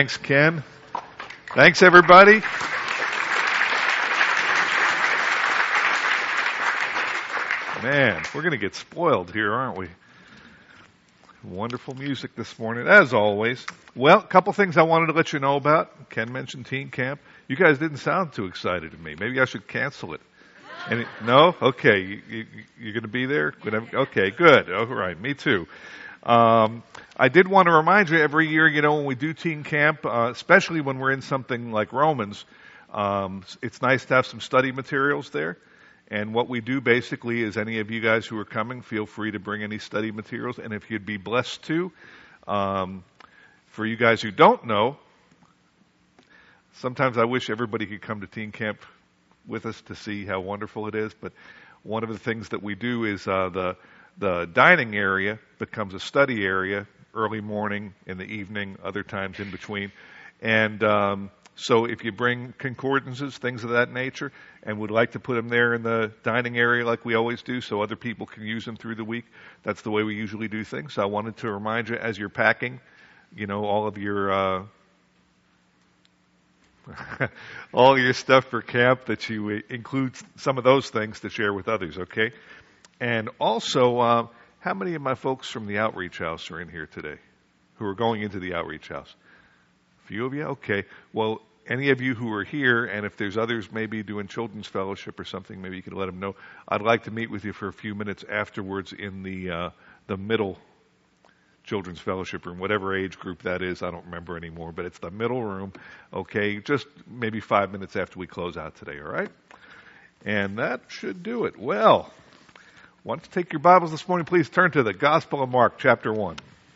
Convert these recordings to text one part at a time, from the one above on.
Thanks, Ken. Thanks, everybody. Man, we're going to get spoiled here, aren't we? Wonderful music this morning, as always. Well, a couple things I wanted to let you know about. Ken mentioned teen camp. You guys didn't sound too excited to me. Maybe I should cancel it. No? Okay. You're going to be there? Okay, good. All right. Me too. I did want to remind you every year, when we do teen camp, especially when we're in something like Romans, it's nice to have some study materials there. And what we do basically is any of you guys who are coming, feel free to bring any study materials. And if you'd be blessed to, for you guys who don't know, sometimes I wish everybody could come to teen camp with us to see how wonderful it is. But one of the things that we do is the dining area becomes a study area early morning, in the evening, other times in between. And so if you bring concordances, things of that nature, and would like to put them there in the dining area like we always do so other people can use them through the week, that's the way we usually do things. So I wanted to remind you as you're packing, all of your all your stuff for camp, that you include some of those things to share with others, okay? And also, how many of my folks from the Outreach House are in here today who are going into the Outreach House? A few of you? Okay. Well, any of you who are here, and if there's others maybe doing children's fellowship or something, maybe you can let them know. I'd like to meet with you for a few minutes afterwards in the middle children's fellowship room, whatever age group that is. I don't remember anymore, but it's the middle room. Okay, just maybe 5 minutes after we close out today, all right? And that should do it. Well, why don't you take your Bibles this morning, please turn to the Gospel of Mark, chapter 1.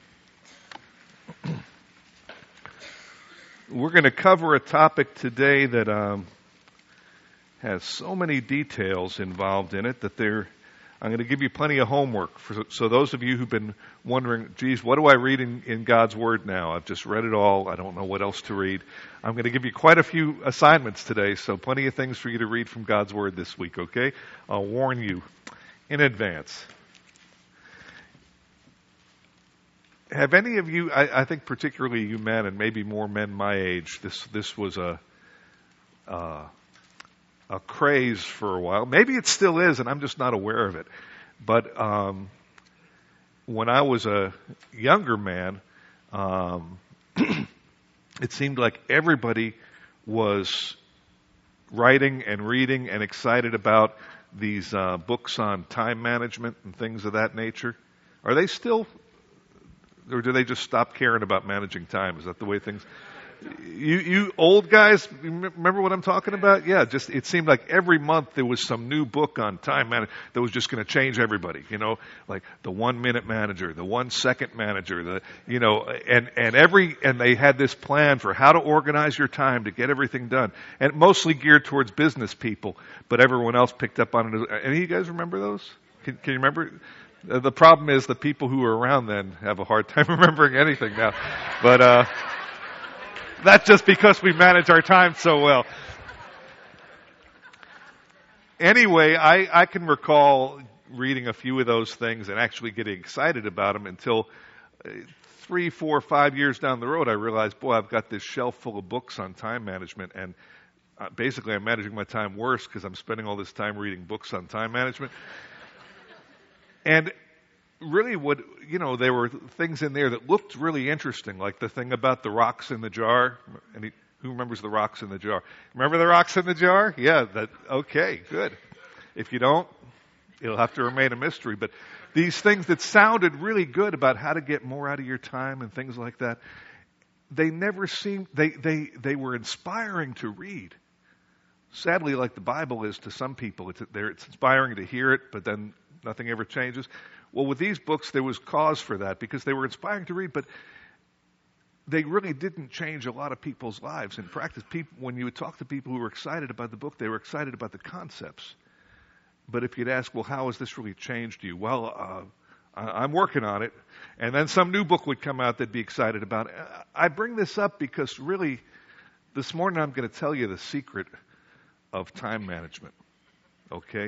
We're going to cover a topic today that has so many details involved in it that I'm going to give you plenty of homework. So those of you who've been wondering, geez, what do I read in God's Word now? I've just read it all. I don't know what else to read. I'm going to give you quite a few assignments today, so plenty of things for you to read from God's Word this week, okay? I'll warn you in advance. Have any of you, I think particularly you men, and maybe more men my age, this was a craze for a while. Maybe it still is, and I'm just not aware of it. But when I was a younger man, it seemed like everybody was writing and reading and excited about these books on time management and things of that nature. Are they still, or do they just stop caring about managing time? Is that the way things? You old guys, remember what I'm talking about? Yeah, just it seemed like every month there was some new book on time management that was just going to change everybody. Like the 1 minute manager, the 1 second manager, and they had this plan for how to organize your time to get everything done, and mostly geared towards business people. But everyone else picked up on it. Any of you guys remember those? Can you remember? The problem is the people who were around then have a hard time remembering anything now, but. That's just because we manage our time so well. Anyway, I can recall reading a few of those things and actually getting excited about them until 3, 4, 5 years down the road, I realized, boy, I've got this shelf full of books on time management, and basically I'm managing my time worse because I'm spending all this time reading books on time management. And really there were things in there that looked really interesting, like the thing about the rocks in the jar. Who remembers the rocks in the jar? Remember the rocks in the jar? Yeah, okay, good. If you don't, it'll have to remain a mystery. But these things that sounded really good about how to get more out of your time and things like that, they never seemed, they were inspiring to read. Sadly, like the Bible is to some people, it's inspiring to hear it, but then nothing ever changes. Well, with these books, there was cause for that because they were inspiring to read, but they really didn't change a lot of people's lives. In practice, when you would talk to people who were excited about the book, they were excited about the concepts. But if you'd ask, well, how has this really changed you? Well, I'm working on it. And then some new book would come out they'd be excited about. I bring this up because really, this morning I'm going to tell you the secret of time management. Okay?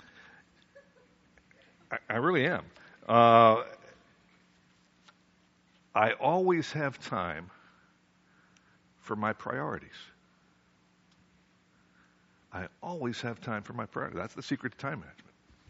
I really am. I always have time for my priorities. I always have time for my priorities. That's the secret to time management.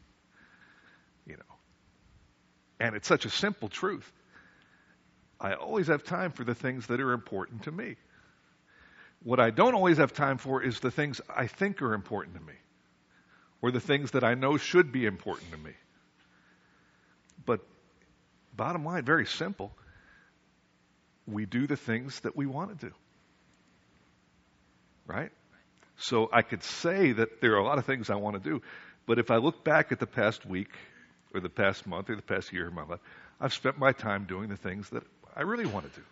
And it's such a simple truth. I always have time for the things that are important to me. What I don't always have time for is the things I think are important to me, or the things that I know should be important to me. But bottom line, very simple. We do the things that we want to do. Right? So I could say that there are a lot of things I want to do, but if I look back at the past week, or the past month, or the past year of my life, I've spent my time doing the things that I really want to do.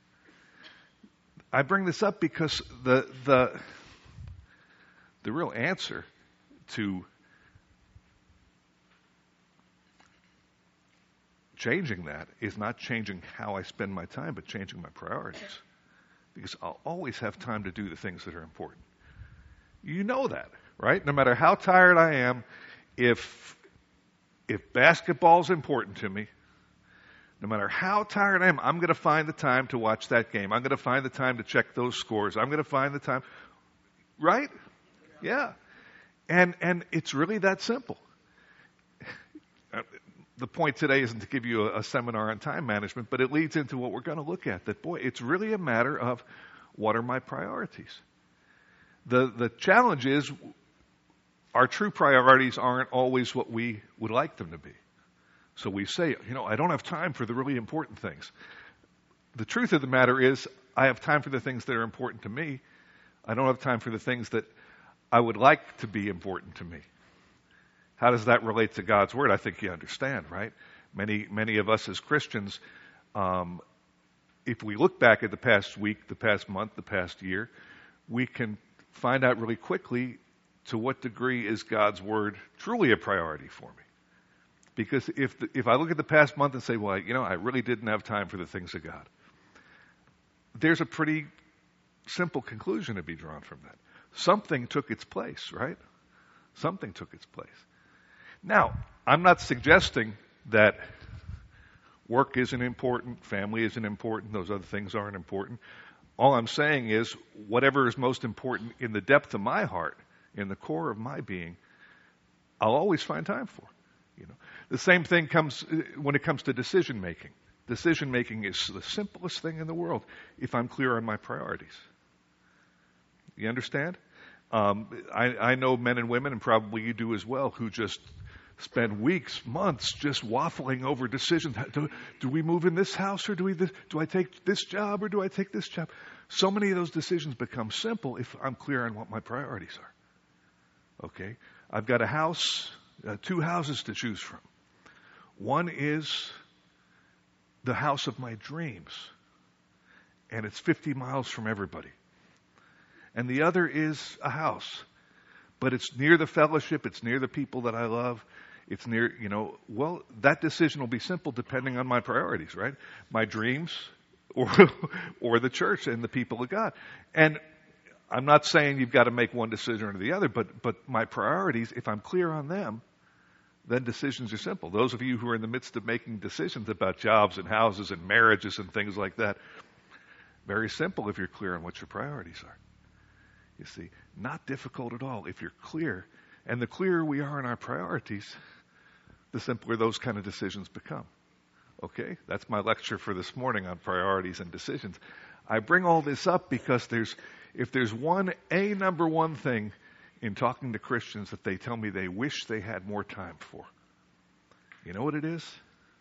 I bring this up because the real answer to changing that is not changing how I spend my time, but changing my priorities. Because I'll always have time to do the things that are important. You know that, right? No matter how tired I am, if basketball's important to me, no matter how tired I am, I'm going to find the time to watch that game. I'm going to find the time to check those scores. I'm going to find the time, right? Yeah. And it's really that simple. The point today isn't to give you a seminar on time management, but it leads into what we're going to look at. That, boy, it's really a matter of what are my priorities. The challenge is our true priorities aren't always what we would like them to be. So we say, I don't have time for the really important things. The truth of the matter is, I have time for the things that are important to me. I don't have time for the things that I would like to be important to me. How does that relate to God's Word? I think you understand, right? Many of us as Christians, if we look back at the past week, the past month, the past year, we can find out really quickly to what degree is God's Word truly a priority for me. Because if I look at the past month and say, well, I really didn't have time for the things of God, there's a pretty simple conclusion to be drawn from that. Something took its place, right? Something took its place. Now, I'm not suggesting that work isn't important, family isn't important, those other things aren't important. All I'm saying is whatever is most important in the depth of my heart, in the core of my being, I'll always find time for. The same thing comes when it comes to decision making. Decision making is the simplest thing in the world if I'm clear on my priorities. You understand? I know men and women, and probably you do as well, who just spend weeks, months just waffling over decisions. Do we move in this house, or do I take this job, or do I take this job? So many of those decisions become simple if I'm clear on what my priorities are. Okay? I've got a house, 2 houses to choose from. One is the house of my dreams, and it's 50 miles from everybody. And the other is a house, but it's near the fellowship, it's near the people that I love, it's near, that decision will be simple depending on my priorities, right? My dreams or the church and the people of God. And I'm not saying you've got to make one decision or the other, but my priorities, if I'm clear on them, then decisions are simple. Those of you who are in the midst of making decisions about jobs and houses and marriages and things like that, very simple if you're clear on what your priorities are. You see, not difficult at all if you're clear. And the clearer we are in our priorities, the simpler those kind of decisions become. Okay? That's my lecture for this morning on priorities and decisions. I bring all this up because if there's number one thing in talking to Christians that they tell me they wish they had more time for, you know what it is?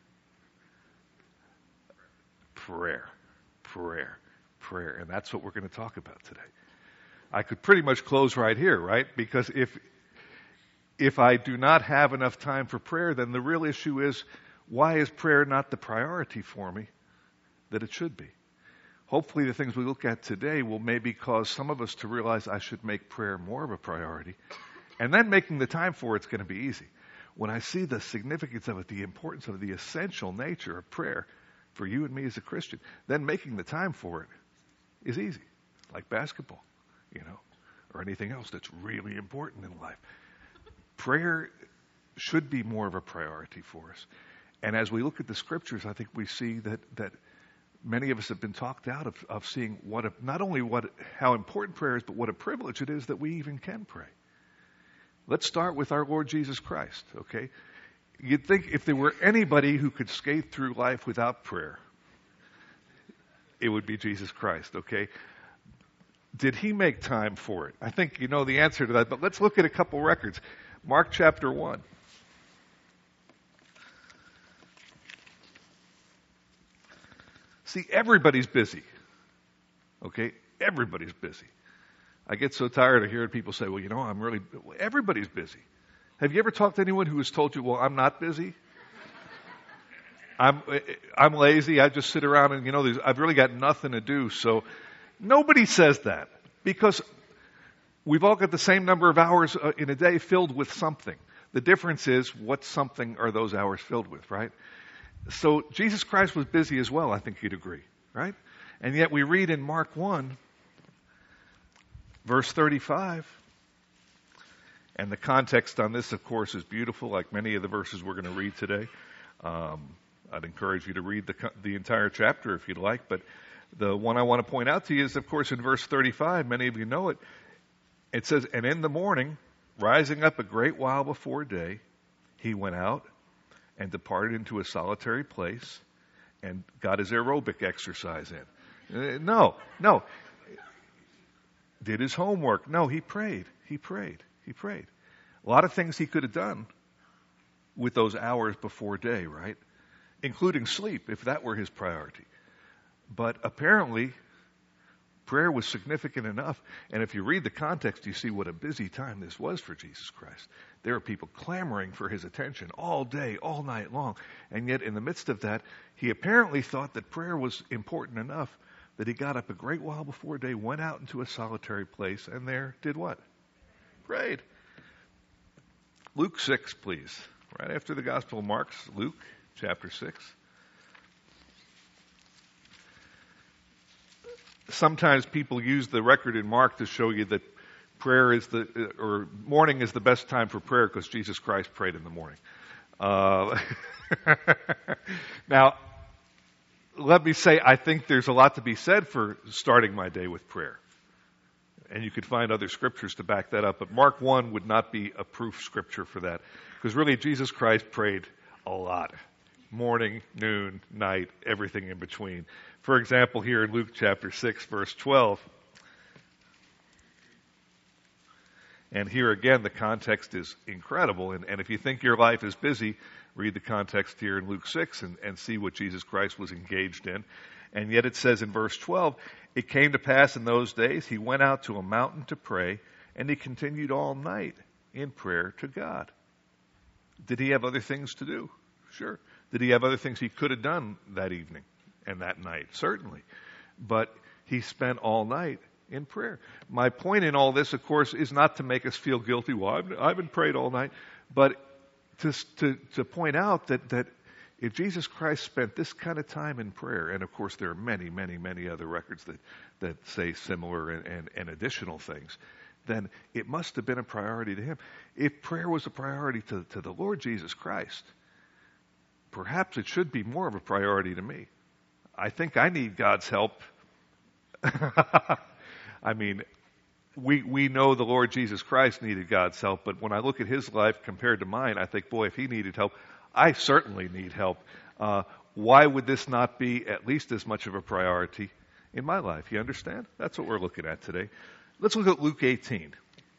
Prayer. And that's what we're going to talk about today. I could pretty much close right here, right? Because if I do not have enough time for prayer, then the real issue is, why is prayer not the priority for me that it should be? Hopefully the things we look at today will maybe cause some of us to realize I should make prayer more of a priority. And then making the time for it's going to be easy. When I see the significance of it, the importance of the essential nature of prayer for you and me as a Christian, then making the time for it is easy, like basketball, or anything else that's really important in life. Prayer should be more of a priority for us. And as we look at the scriptures, I think we see that many of us have been talked out of seeing not only how important prayer is, but what a privilege it is that we even can pray. Let's start with our Lord Jesus Christ, okay? You'd think if there were anybody who could skate through life without prayer, it would be Jesus Christ, okay? Did he make time for it? I think you know the answer to that, but let's look at a couple records. Mark chapter 1. See, everybody's busy, okay? Everybody's busy. I get so tired of hearing people say, well, everybody's busy. Have you ever talked to anyone who has told you, well, I'm not busy? I'm lazy. I just sit around and, I've really got nothing to do. So nobody says that because we've all got the same number of hours in a day filled with something. The difference is what something are those hours filled with, right? So Jesus Christ was busy as well, I think you'd agree, right? And yet we read in Mark 1, verse 35, and the context on this, of course, is beautiful, like many of the verses we're going to read today. I'd encourage you to read the entire chapter if you'd like, but the one I want to point out to you is, of course, in verse 35, many of you know it. It says, and in the morning, rising up a great while before day, he went out and departed into a solitary place and got his aerobic exercise in. No. Did his homework. No, he prayed. A lot of things he could have done with those hours before day, right? Including sleep, if that were his priority. But apparently, prayer was significant enough. And if you read the context, you see what a busy time this was for Jesus Christ. There are people clamoring for his attention all day, all night long. And yet, in the midst of that, he apparently thought that prayer was important enough that he got up a great while before day, went out into a solitary place, and there did what? Prayed. Luke 6, please. Right after the Gospel of Mark, Luke chapter 6. Sometimes people use the record in Mark to show you that morning is the best time for prayer because Jesus Christ prayed in the morning. Now, let me say, I think there's a lot to be said for starting my day with prayer. And you could find other scriptures to back that up. But Mark 1 would not be a proof scripture for that. Because really, Jesus Christ prayed a lot. Morning, noon, night, everything in between. For example, here in Luke chapter 6, verse 12. And here again, the context is incredible. And if you think your life is busy, read the context here in Luke 6 and see what Jesus Christ was engaged in. And yet it says in verse 12, it came to pass in those days, he went out to a mountain to pray, and he continued all night in prayer to God. Did he have other things to do? Sure. Did he have other things he could have done that evening and that night? Certainly. But he spent all night in prayer. My point in all this, of course, is not to make us feel guilty. Well, I haven't prayed all night. But to point out that if Jesus Christ spent this kind of time in prayer, and of course there are many, many, many other records that say similar and additional things, then it must have been a priority to him. If prayer was a priority to the Lord Jesus Christ, perhaps it should be more of a priority to me. I think I need God's help. I mean, we know the Lord Jesus Christ needed God's help, but when I look at his life compared to mine, I think, boy, if he needed help, I certainly need help. Why would this not be at least as much of a priority in my life? You understand? That's what we're looking at today. Let's look at Luke 18.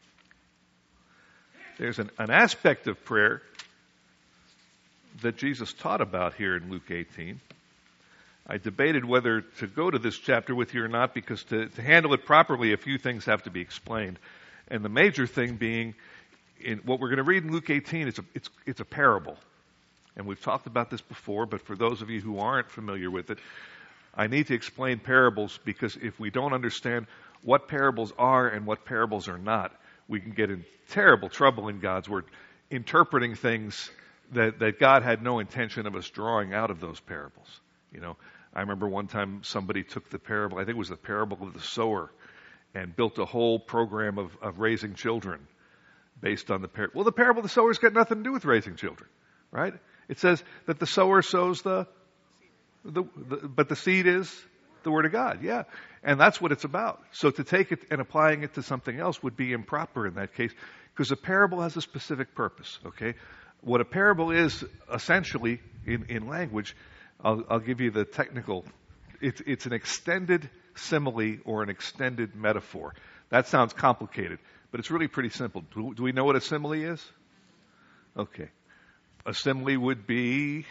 There's an aspect of prayer that Jesus taught about here in Luke 18. I debated whether to go to this chapter with you or not, because to handle it properly, a few things have to be explained. And the major thing being, in what we're going to read in Luke 18, it's a parable. And we've talked about this before, but for those of you who aren't familiar with it, I need to explain parables, because if we don't understand what parables are and what parables are not, we can get in terrible trouble in God's Word, interpreting things that God had no intention of us drawing out of those parables. You know, I remember one time somebody took the parable, I think it was the parable of the sower, and built a whole program of raising children based on the parable. Well, the parable of the sower's got nothing to do with raising children, right? It says that the sower sows the But the seed is the Word of God, yeah. And that's what it's about. So to take it and applying it to something else would be improper in that case, because a parable has a specific purpose, okay? What a parable is, essentially, in language, I'll give you the technical, it's an extended simile or an extended metaphor. That sounds complicated, but it's really pretty simple. Do we know what a simile is? Okay. A simile would be,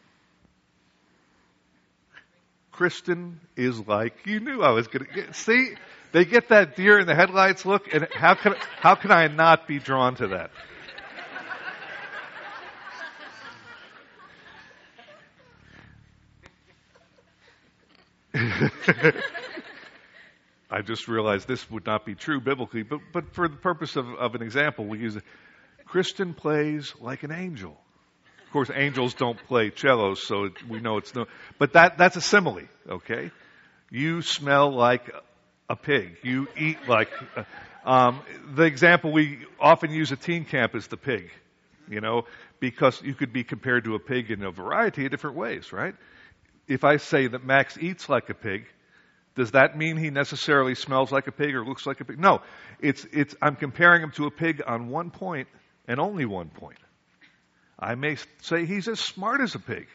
Kristen is like, you knew I was going to get, see, they get that deer in the headlights look, and how can I not be drawn to that? I just realized this would not be true biblically, but for the purpose of an example, we use it. Kristen plays like an angel. Of course, angels don't play cellos, so we know it's no. But that's a simile, okay? You smell like a pig. You eat like. The example we often use at teen camp is the pig, because you could be compared to a pig in a variety of different ways, right? If I say that Max eats like a pig, does that mean he necessarily smells like a pig or looks like a pig? No, I'm comparing him to a pig on one point and only one point. I may say he's as smart as a pig.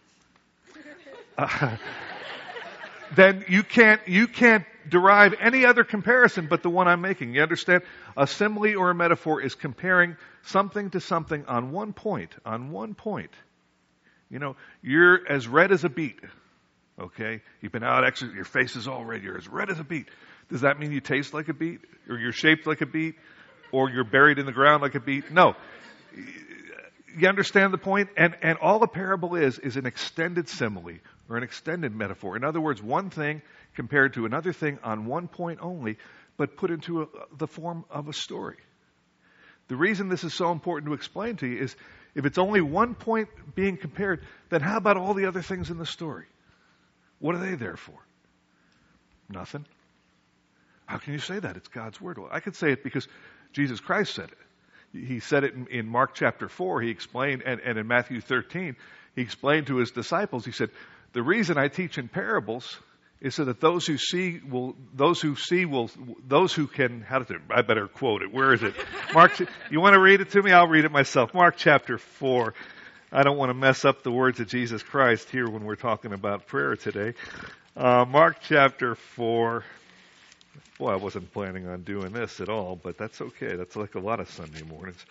Then you can't derive any other comparison but the one I'm making. You understand? A simile or a metaphor is comparing something to something on one point. On one point. You're as red as a beet. Okay? You've been out exercising, your face is all red, you're as red as a beet. Does that mean you taste like a beet? Or you're shaped like a beet? Or you're buried in the ground like a beet? No. You understand the point? And all a parable is an extended simile or an extended metaphor. In other words, one thing compared to another thing on one point only, but put into the form of a story. The reason this is so important to explain to you is if it's only one point being compared, then how about all the other things in the story? What are they there for? Nothing. How can you say that? It's God's word. Well, I could say it because Jesus Christ said it. He said it in Mark chapter 4. He explained, and in Matthew 13, he explained to his disciples, he said, the reason I teach in parables is so that those who can, I better quote it. Where is it? Mark, you want to read it to me? I'll read it myself. Mark chapter 4. I don't want to mess up the words of Jesus Christ here when we're talking about prayer today. Mark chapter 4. Boy, I wasn't planning on doing this at all, but that's okay. That's like a lot of Sunday mornings.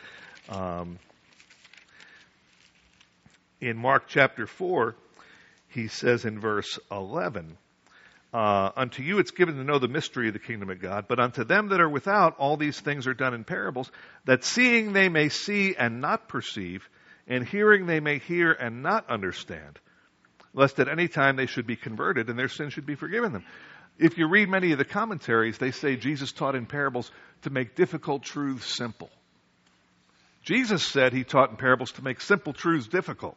In Mark chapter 4, he says in verse 11, unto you it's given to know the mystery of the kingdom of God, but unto them that are without, all these things are done in parables, that seeing they may see and not perceive, and hearing they may hear and not understand, lest at any time they should be converted and their sins should be forgiven them. If you read many of the commentaries, they say Jesus taught in parables to make difficult truths simple. Jesus said he taught in parables to make simple truths difficult.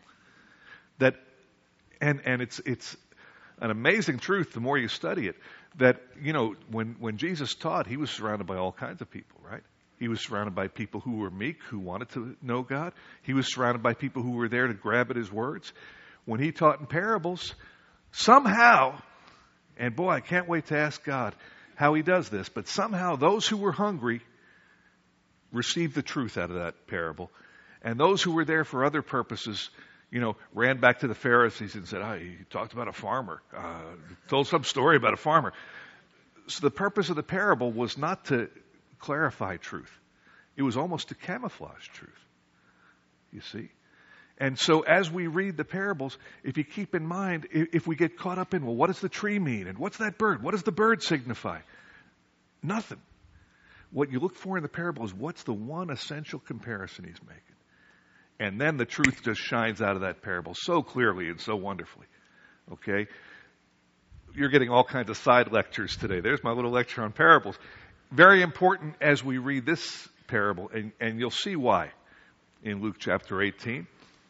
And it's an amazing truth the more you study it, that, when Jesus taught, he was surrounded by all kinds of people, right? He was surrounded by people who were meek, who wanted to know God. He was surrounded by people who were there to grab at his words. When he taught in parables, somehow, and boy, I can't wait to ask God how he does this, but somehow those who were hungry received the truth out of that parable. And those who were there for other purposes, ran back to the Pharisees and said, he talked about a farmer, told some story about a farmer. So the purpose of the parable was not to clarify truth. It was almost to camouflage truth. You see? And so as we read the parables, if you keep in mind, if we get caught up in, what does the tree mean? And what's that bird? What does the bird signify? Nothing. What you look for in the parable is what's the one essential comparison he's making. And then the truth just shines out of that parable so clearly and so wonderfully. Okay? You're getting all kinds of side lectures today. There's my little lecture on parables. Very important as we read this parable, and you'll see why in Luke chapter 18.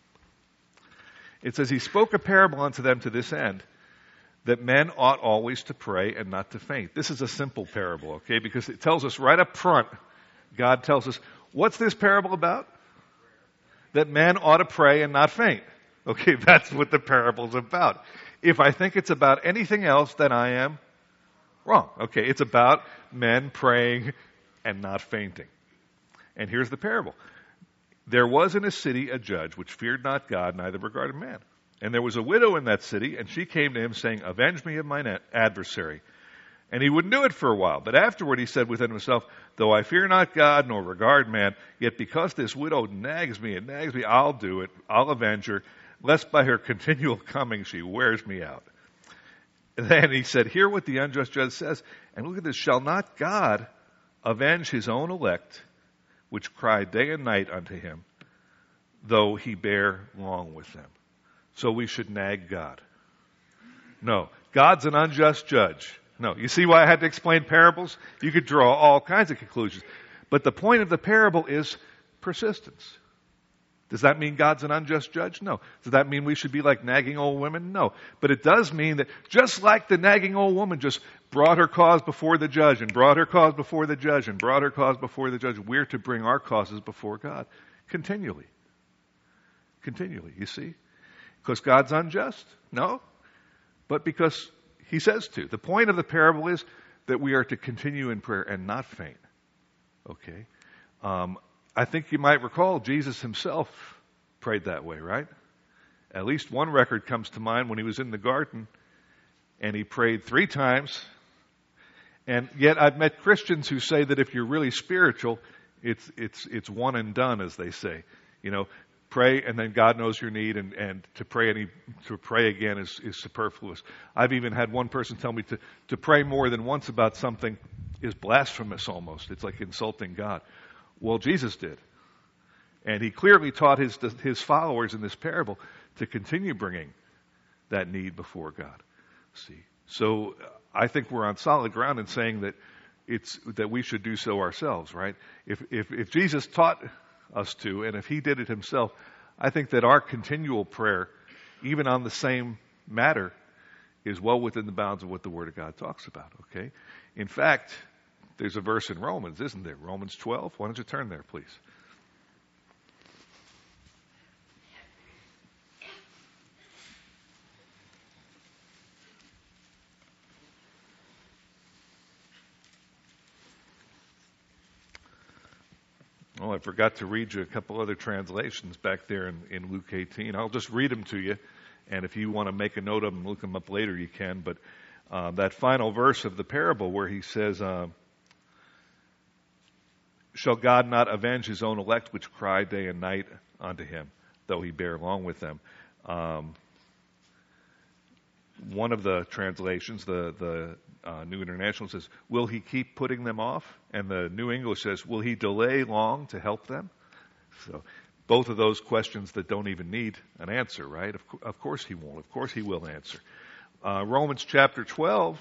It says, he spoke a parable unto them to this end, that men ought always to pray and not to faint. This is a simple parable, okay? Because it tells us right up front, God tells us, what's this parable about? That men ought to pray and not faint. Okay, that's what the parable's about. If I think it's about anything else, then I am wrong. Okay, it's about men praying and not fainting. And here's the parable. There was in a city a judge which feared not God, neither regarded man. And there was a widow in that city, and she came to him, saying, Avenge me of mine adversary. And he wouldn't do it for a while. But afterward he said within himself, Though I fear not God, nor regard man, yet because this widow nags me, I'll do it. I'll avenge her, lest by her continual coming she wears me out. And then he said, Hear what the unjust judge says. And look at this. Shall not God avenge his own elect, which cry day and night unto him, though he bear long with them? So we should nag God. No, God's an unjust judge. No, you see why I had to explain parables? You could draw all kinds of conclusions. But the point of the parable is persistence. Does that mean God's an unjust judge? No. Does that mean we should be like nagging old women? No. But it does mean that just like the nagging old woman just brought her cause before the judge and brought her cause before the judge and brought her cause before the judge, we're to bring our causes before God continually. Continually, you see? Because God's unjust? No. But because he says to. The point of the parable is that we are to continue in prayer and not faint. Okay? I think you might recall Jesus himself prayed that way, right? At least one record comes to mind when he was in the garden and he prayed 3 times. And yet I've met Christians who say that if you're really spiritual, it's one and done, as they say. You know, pray and then God knows your need, and to pray again is superfluous. I've even had one person tell me to pray more than once about something is blasphemous almost. It's like insulting God. Well, Jesus did. And he clearly taught his followers in this parable to continue bringing that need before God. See? So I think we're on solid ground in saying that we should do so ourselves, right? If Jesus taught us to, and if he did it himself, I think that our continual prayer, even on the same matter, is well within the bounds of what the Word of God talks about, okay? In fact, there's a verse in Romans, isn't there? Romans 12. Why don't you turn there, please? Oh, I forgot to read you a couple other translations back there in Luke 18. I'll just read them to you, and if you want to make a note of them, look them up later, you can. But that final verse of the parable where he says, Shall God not avenge his own elect, which cry day and night unto him, though he bear long with them? One of the translations, the New International, says, Will he keep putting them off? And the New English says, Will he delay long to help them? So both of those questions that don't even need an answer, right? Of course he won't. Of course he will answer. Romans chapter 12.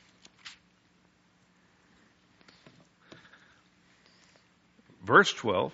Verse 12.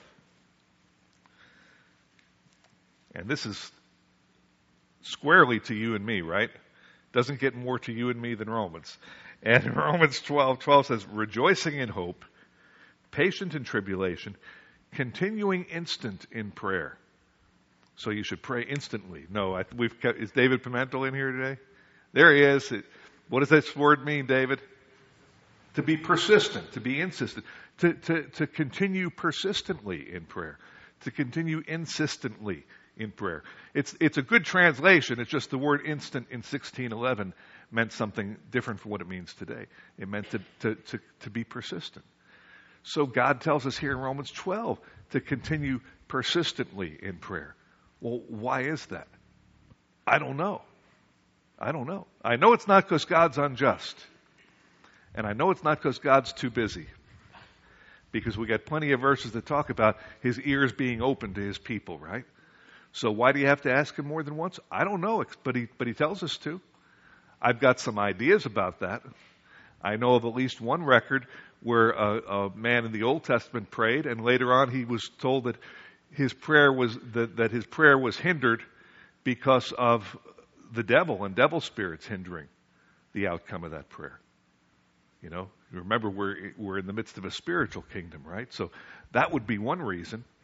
And this is squarely to you and me, right? Doesn't get more to you and me than Romans. And Romans 12 says, Rejoicing in hope, patient in tribulation, continuing instant in prayer. So you should pray instantly. No, is David Pimentel in here today? There he is. What does this word mean, David? To be persistent, to be insistent, to continue persistently in prayer, to continue insistently in prayer. It's a good translation. It's just the word instant in 1611 meant something different from what it means today. It meant to be persistent. So God tells us here in Romans 12 to continue persistently in prayer. Well, why is that? I don't know. I know it's not because God's unjust. And I know it's not because God's too busy. Because we got plenty of verses that talk about his ears being open to his people, right? So why do you have to ask him more than once? I don't know, but he tells us to. I've got some ideas about that. I know of at least one record where a man in the Old Testament prayed, and later on he was told that his prayer was hindered because of the devil and devil spirits hindering the outcome of that prayer. You know, remember we're in the midst of a spiritual kingdom, right? So that would be one reason.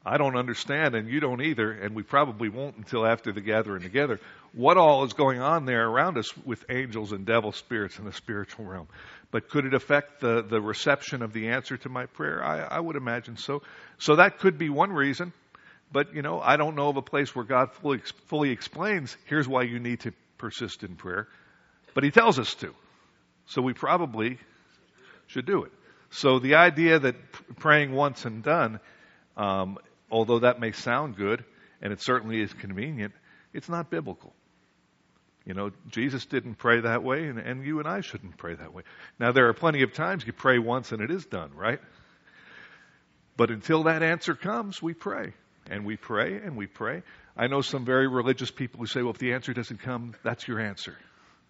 I don't understand, and you don't either, and we probably won't until after the gathering together, what all is going on there around us with angels and devil spirits in the spiritual realm. But could it affect the reception of the answer to my prayer? I would imagine so. So that could be one reason. But, I don't know of a place where God fully explains, here's why you need to persist in prayer. But he tells us to. So we probably should do it. So the idea that praying once and done, although that may sound good, and it certainly is convenient, it's not biblical. Jesus didn't pray that way, and you and I shouldn't pray that way. Now, there are plenty of times you pray once and it is done, right? But until that answer comes, we pray. And we pray, and we pray. I know some very religious people who say, well, if the answer doesn't come, that's your answer.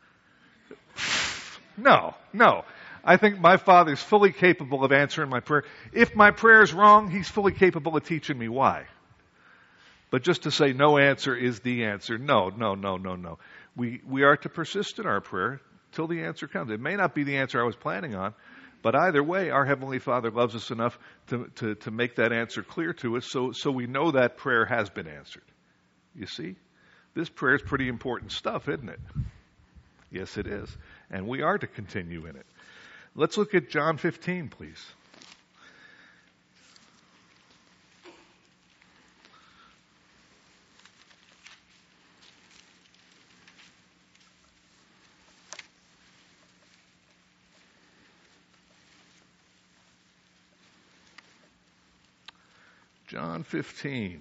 No. I think my Father's fully capable of answering my prayer. If my prayer is wrong, he's fully capable of teaching me why. But just to say no answer is the answer, no. We are to persist in our prayer till the answer comes. It may not be the answer I was planning on, but either way, our Heavenly Father loves us enough to make that answer clear to us so we know that prayer has been answered. You see? This prayer is pretty important stuff, isn't it? Yes, it is. And we are to continue in it. Let's look at John 15, please. John 15,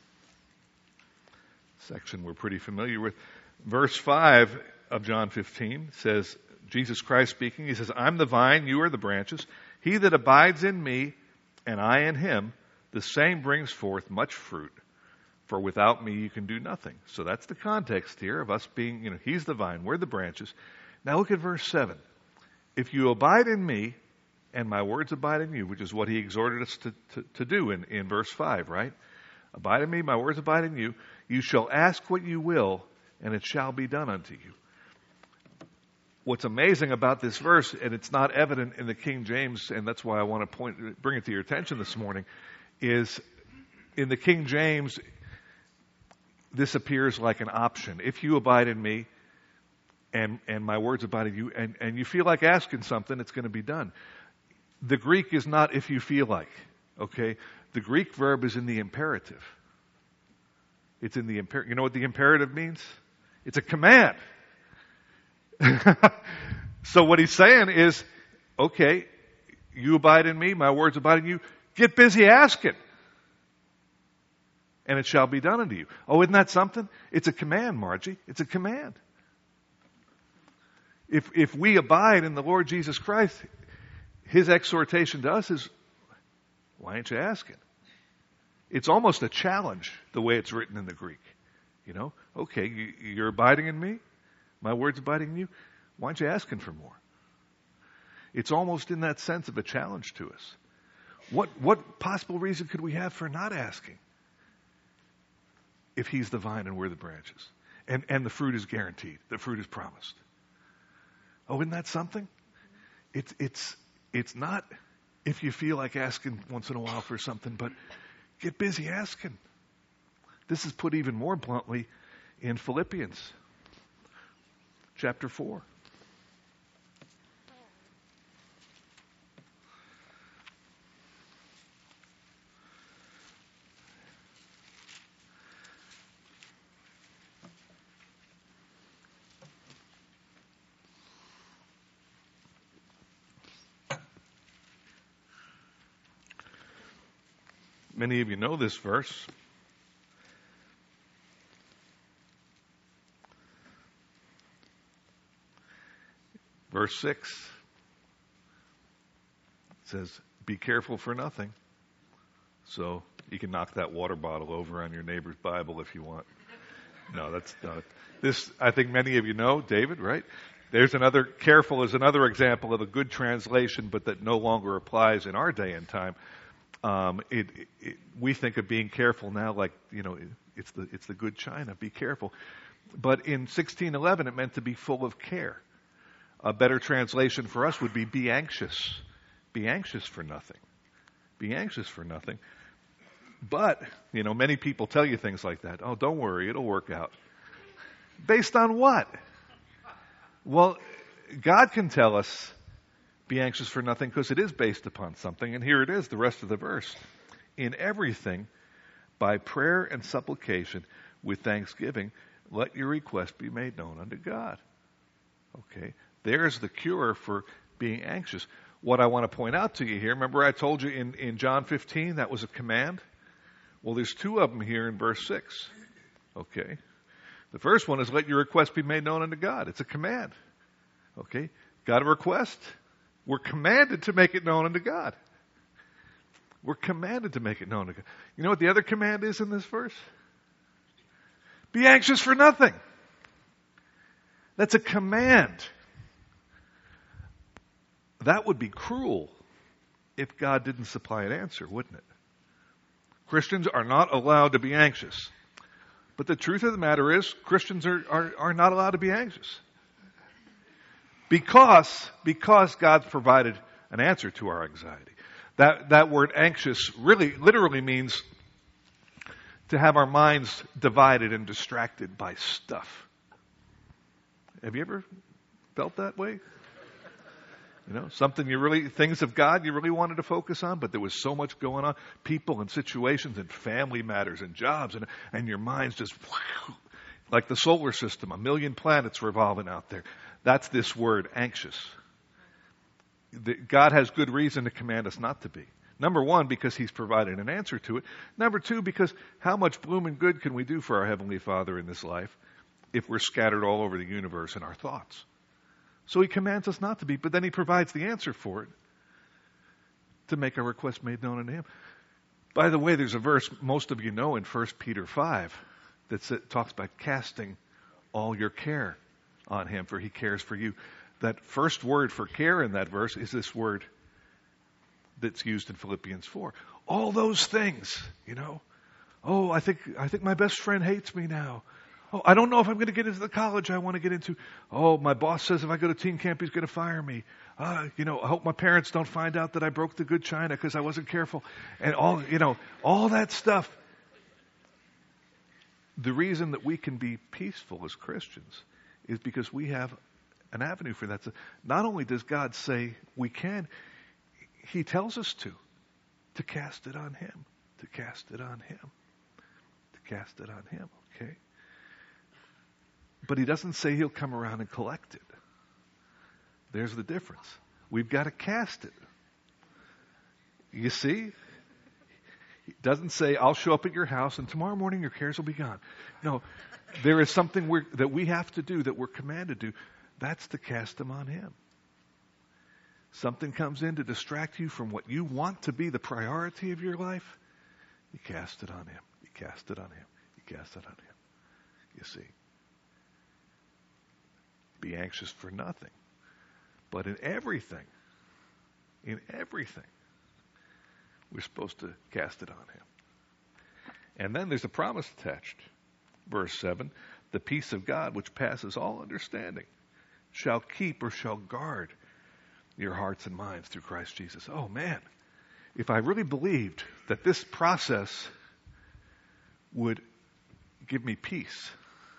section we're pretty familiar with. Verse 5 of John 15 says, Jesus Christ speaking, he says, I'm the vine, you are the branches. He that abides in me, and I in him, the same brings forth much fruit. For without me you can do nothing. So that's the context here of us being, he's the vine, we're the branches. Now look at verse 7. If you abide in me, and my words abide in you, which is what he exhorted us to do in verse 5, right? Abide in me, my words abide in you. You shall ask what you will, and it shall be done unto you. What's amazing about this verse, and it's not evident in the King James, and that's why I want to bring it to your attention this morning, is in the King James, this appears like an option. If you abide in me, and my words abide in you, and you feel like asking something, it's going to be done. The Greek is not if you feel like, okay? The Greek verb is in the imperative. It's in the imperative. You know what the imperative means? It's a command. So what he's saying is, okay, you abide in me, my words abide in you. Get busy asking, and it shall be done unto you. Oh, isn't that something? It's a command, Margie. It's a command. If we abide in the Lord Jesus Christ, his exhortation to us is, why aren't you asking? It's almost a challenge, the way it's written in the Greek. Okay, you're abiding in me, my words abiding in you, why aren't you asking for more? It's almost in that sense of a challenge to us. What possible reason could we have for not asking? If he's the vine and we're the branches. And the fruit is guaranteed. The fruit is promised. Oh, isn't that something? It's not if you feel like asking once in a while for something, but get busy asking. This is put even more bluntly in Philippians chapter 4. Many of you know this verse. Verse 6 says, be careful for nothing. So you can knock that water bottle over on your neighbor's Bible if you want. No, that's not. This, I think many of you know, David, right? Careful is another example of a good translation, but that no longer applies in our day and time. We think of being careful now like, it's the good china, be careful. But in 1611, it meant to be full of care. A better translation for us would be anxious. Be anxious for nothing. Be anxious for nothing. But, many people tell you things like that. Oh, don't worry, it'll work out. Based on what? Well, God can tell us, be anxious for nothing, because it is based upon something. And here it is, the rest of the verse. In everything, by prayer and supplication, with thanksgiving, let your request be made known unto God. Okay, there's the cure for being anxious. What I want to point out to you here, remember I told you in John 15 that was a command? Well, there's two of them here in verse 6. Okay, the first one is let your request be made known unto God. It's a command. Okay, got a request? We're commanded to make it known unto God. We're commanded to make it known to God. You know what the other command is in this verse? Be anxious for nothing. That's a command. That would be cruel if God didn't supply an answer, wouldn't it? Christians are not allowed to be anxious. But the truth of the matter is, Christians are not allowed to be anxious. Because God's provided an answer to our anxiety. That word anxious really, literally means to have our minds divided and distracted by stuff. Have you ever felt that way? Things of God you really wanted to focus on, but there was so much going on, people and situations and family matters and jobs, and your mind's just like the solar system, 1 million planets revolving out there. That's this word, anxious. God has good reason to command us not to be. Number one, because He's provided an answer to it. Number two, because how much blooming good can we do for our Heavenly Father in this life if we're scattered all over the universe in our thoughts? So He commands us not to be, but then He provides the answer for it to make our request made known unto Him. By the way, there's a verse most of you know in 1 Peter 5 that talks about casting all your care on Him, for He cares for you. That first word for care in that verse is this word that's used in Philippians 4. All those things, Oh, I think my best friend hates me now. Oh, I don't know if I'm going to get into the college I want to get into. Oh, my boss says if I go to teen camp, he's going to fire me. I hope my parents don't find out that I broke the good china because I wasn't careful. And all that stuff. The reason that we can be peaceful as Christians is because we have an avenue for that. So not only does God say we can, He tells us to cast it on Him, to cast it on Him, to cast it on Him, okay? But He doesn't say He'll come around and collect it. There's the difference. We've got to cast it. You see? He doesn't say, I'll show up at your house and tomorrow morning your cares will be gone. No, there is something that we have to do, that we're commanded to do. That's to cast them on Him. Something comes in to distract you from what you want to be the priority of your life, you cast it on Him. You cast it on Him. You cast it on Him. You see. Be anxious for nothing. But in everything, we're supposed to cast it on Him. And then there's a promise attached. Verse 7, the peace of God, which passes all understanding, shall keep or shall guard your hearts and minds through Christ Jesus. Oh man, if I really believed that this process would give me peace,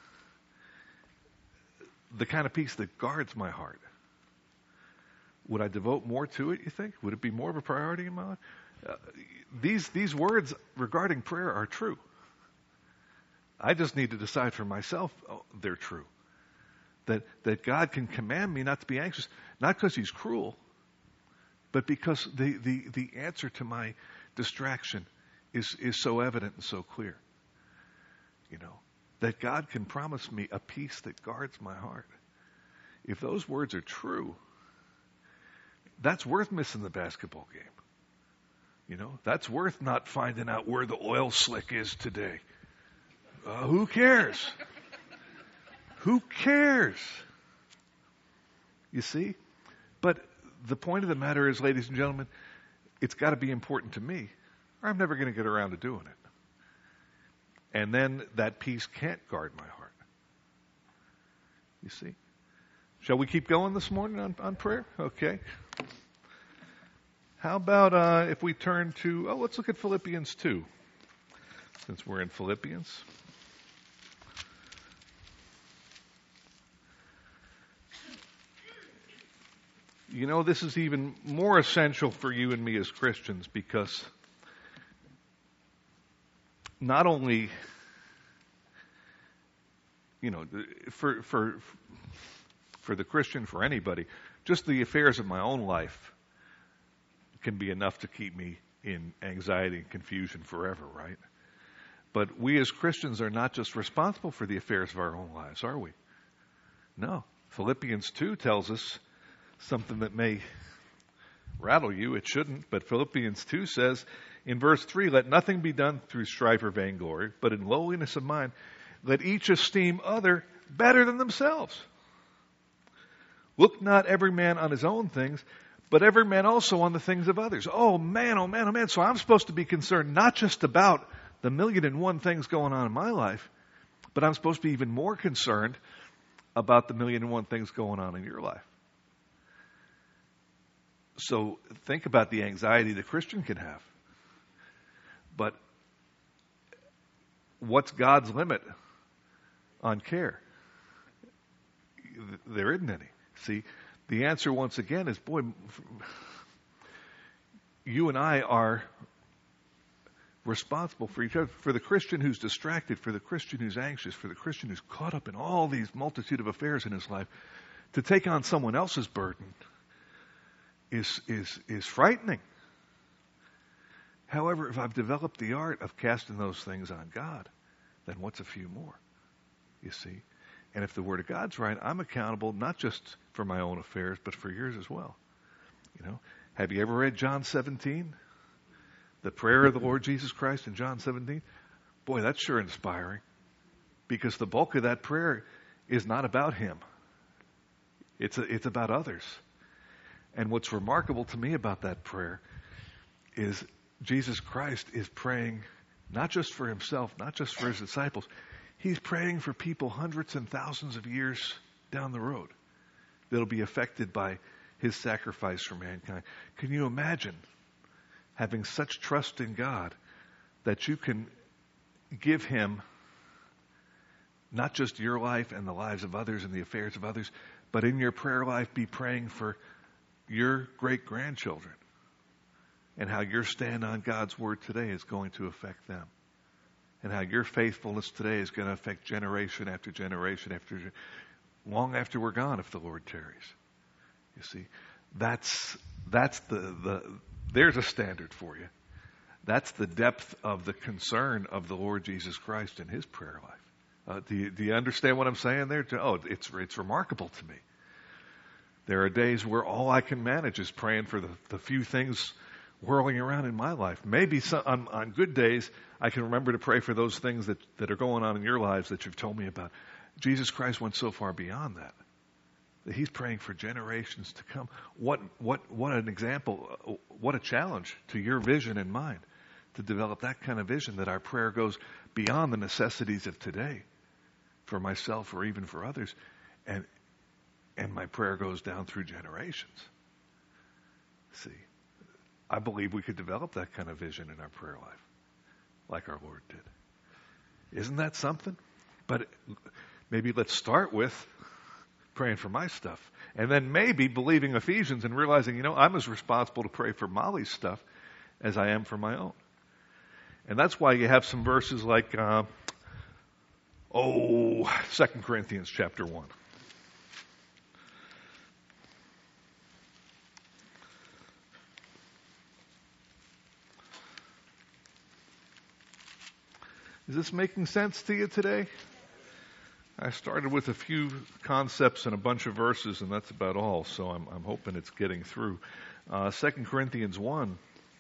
the kind of peace that guards my heart, would I devote more to it, you think? Would it be more of a priority in my life? These words regarding prayer are true. I just need to decide for myself, they're true. That God can command me not to be anxious, not because He's cruel, but because the answer to my distraction is so evident and so clear. That God can promise me a peace that guards my heart. If those words are true, that's worth missing the basketball game. That's worth not finding out where the oil slick is today. Who cares? Who cares? You see? But the point of the matter is, ladies and gentlemen, it's got to be important to me, or I'm never going to get around to doing it. And then that peace can't guard my heart. You see? Shall we keep going this morning on prayer? Okay. How about if we turn to, let's look at Philippians 2. since we're in Philippians. You know, this is even more essential for you and me as Christians because not only, you know, for the Christian, for anybody, just the affairs of my own life can be enough to keep me in anxiety and confusion forever, right? But we as Christians are not just responsible for the affairs of our own lives, are we? No. Philippians 2 tells us something that may rattle you. It shouldn't, but Philippians 2 says in verse 3, let nothing be done through strife or vainglory, but in lowliness of mind, let each esteem other better than themselves. Look not every man on his own things, but every man also on the things of others. Oh man, oh man, oh man. So I'm supposed to be concerned not just about the 1,000,001 things going on in my life, but I'm supposed to be even more concerned about the 1,000,001 things going on in your life. So think about the anxiety the Christian can have. But what's God's limit on care? There isn't any. See, the answer once again is, boy, you and I are responsible for each other. For the Christian who's distracted, for the Christian who's anxious, for the Christian who's caught up in all these multitude of affairs in his life, to take on someone else's burden is frightening. However, if I've developed the art of casting those things on God, then what's a few more? You see? And if the Word of God's right, I'm accountable not just for my own affairs, but for yours as well. You know, have you ever read John 17? The prayer of the Lord Jesus Christ in John 17? Boy, that's sure inspiring. Because the bulk of that prayer is not about Him. It's about others. And what's remarkable to me about that prayer is Jesus Christ is praying not just for Himself, not just for His disciples. He's praying for people hundreds and thousands of years down the road that'll be affected by His sacrifice for mankind. Can you imagine having such trust in God that you can give Him not just your life and the lives of others and the affairs of others, but in your prayer life be praying for your great-grandchildren and how your stand on God's Word today is going to affect them, and how your faithfulness today is going to affect generation after generation long after we're gone if the Lord tarries. You see, that's there's a standard for you. That's the depth of the concern of the Lord Jesus Christ in His prayer life. Do you understand what I'm saying there? It's remarkable to me. There are days where all I can manage is praying for the few things whirling around in my life. Maybe on good days, I can remember to pray for those things that are going on in your lives that you've told me about. Jesus Christ went so far beyond that He's praying for generations to come. What an example, what a challenge to your vision and mine to develop that kind of vision, that our prayer goes beyond the necessities of today for myself or even for others, and my prayer goes down through generations. See, I believe we could develop that kind of vision in our prayer life, like our Lord did. Isn't that something? But maybe let's start with praying for my stuff, and then maybe believing Ephesians and realizing, I'm as responsible to pray for Molly's stuff as I am for my own. And that's why you have some verses like 2 Corinthians chapter 1. Is this making sense to you today? I started with a few concepts and a bunch of verses, and that's about all, so I'm hoping it's getting through. 2 Corinthians 1.